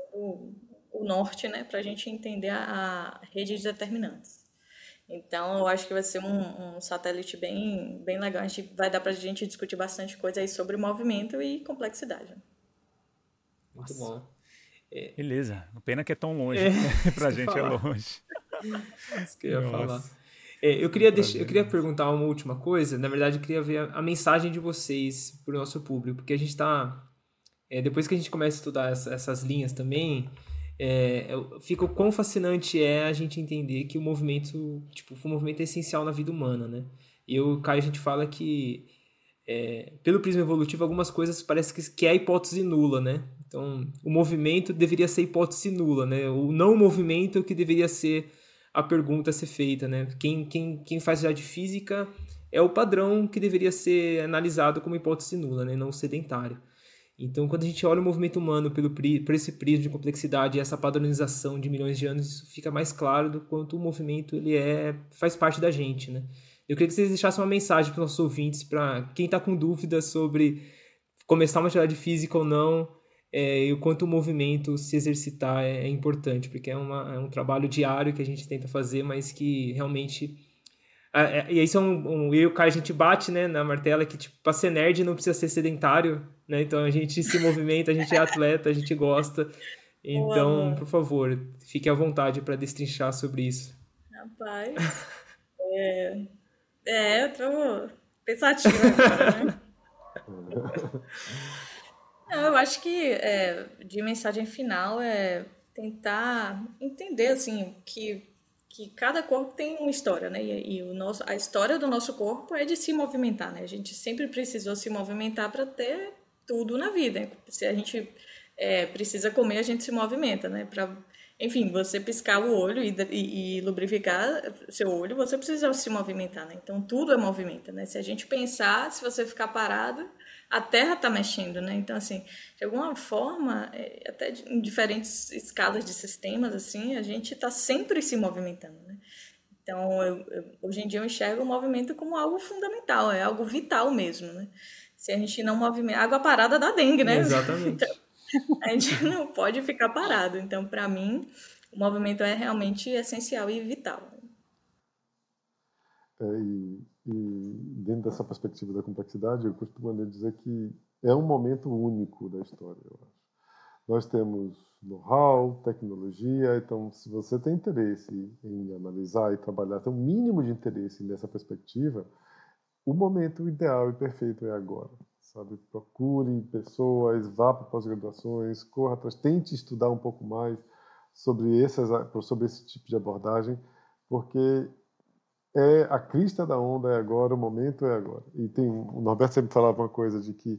o norte, né, para a gente entender a rede de determinantes. Então, eu acho que vai ser um satélite bem, bem legal. Vai dar para a gente discutir bastante coisa aí sobre movimento e complexidade. Muito bom. Beleza, pena que é tão longe, pra gente falar. É longe. Isso que eu ia falar. Eu queria perguntar uma última coisa, na verdade eu queria ver a mensagem de vocês para o nosso público, porque a gente está, depois que a gente começa a estudar essas linhas também, fica o quão fascinante é a gente entender que o movimento é essencial na vida humana, né? E o Caio, a gente fala que pelo prisma evolutivo, algumas coisas parece que é a hipótese nula, né? Então, o movimento deveria ser hipótese nula, né? O não movimento que deveria ser a pergunta a ser feita, né? Quem faz já de física é o padrão que deveria ser analisado como hipótese nula, né? Não sedentário. Então, quando a gente olha o movimento humano por esse prisma de complexidade e essa padronização de milhões de anos, isso fica mais claro do quanto o movimento ele faz parte da gente, né? Eu queria que vocês deixassem uma mensagem para os nossos ouvintes, para quem está com dúvidas sobre começar uma atividade física ou não, e o quanto o movimento se exercitar é importante, porque é um trabalho diário que a gente tenta fazer, mas que realmente... E isso eu e o Caio, a gente bate, né, na martela que, tipo, para ser nerd não precisa ser sedentário, né? Então a gente se movimenta, a gente é atleta, a gente gosta. Então, por favor, fique à vontade para destrinchar sobre isso. Rapaz, eu tô pensativa agora, né? Não, eu acho que de mensagem final é tentar entender, assim, que cada corpo tem uma história, né? E a história do nosso corpo é de se movimentar, né? A gente sempre precisou se movimentar para ter tudo na vida. Se a gente precisa comer, a gente se movimenta, né? Enfim, você piscar o olho e lubrificar seu olho, você precisa se movimentar, né? Então, tudo é movimento, né? Se a gente pensar, se você ficar parado, a Terra está mexendo, né? Então, assim, de alguma forma, até em diferentes escalas de sistemas, assim, a gente está sempre se movimentando, né? Então, hoje em dia eu enxergo o movimento como algo fundamental, é algo vital mesmo, né? Se a gente não movimenta... Água parada dá dengue, né? Exatamente. Então, a gente não pode ficar parado. Então, para mim, o movimento é realmente essencial e vital. E dentro dessa perspectiva da complexidade, eu costumo dizer que é um momento único da história, eu acho. Nós temos know-how, tecnologia, então se você tem interesse em analisar e trabalhar, tem um mínimo de interesse nessa perspectiva, o momento ideal e perfeito é agora, sabe? Procure pessoas, vá para pós-graduações, corra atrás, tente estudar um pouco mais sobre esse tipo de abordagem, porque a crista da onda é agora, o momento é agora. E o Norberto sempre falava uma coisa de que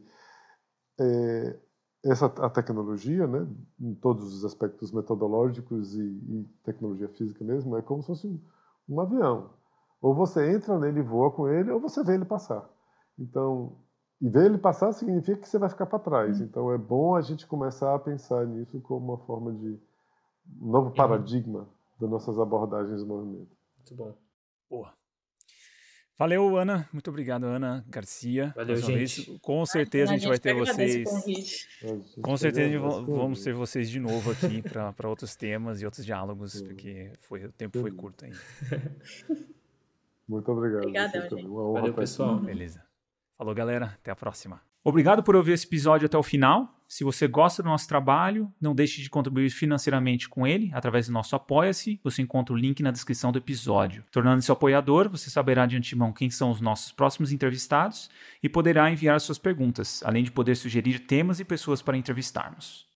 a tecnologia, né, em todos os aspectos metodológicos e tecnologia física mesmo, é como se fosse um avião. Ou você entra nele e voa com ele, ou você vê ele passar. Então, e ver ele passar significa que você vai ficar para trás. Então, é bom a gente começar a pensar nisso como uma forma de um novo paradigma das nossas abordagens do movimento. Muito bom. Boa. Valeu, Ana. Muito obrigado, Ana Garcia. Valeu, gente. Com certeza a gente vai ter vocês. Com certeza vamos ter vocês de novo aqui para outros temas e outros diálogos, porque o tempo foi curto ainda. Muito obrigado. Obrigadão, gente. Valeu, pessoal. Beleza. Falou, galera. Até a próxima. Obrigado por ouvir esse episódio até o final. Se você gosta do nosso trabalho, não deixe de contribuir financeiramente com ele através do nosso Apoia-se. Você encontra o link na descrição do episódio. Tornando-se apoiador, você saberá de antemão quem são os nossos próximos entrevistados e poderá enviar suas perguntas, além de poder sugerir temas e pessoas para entrevistarmos.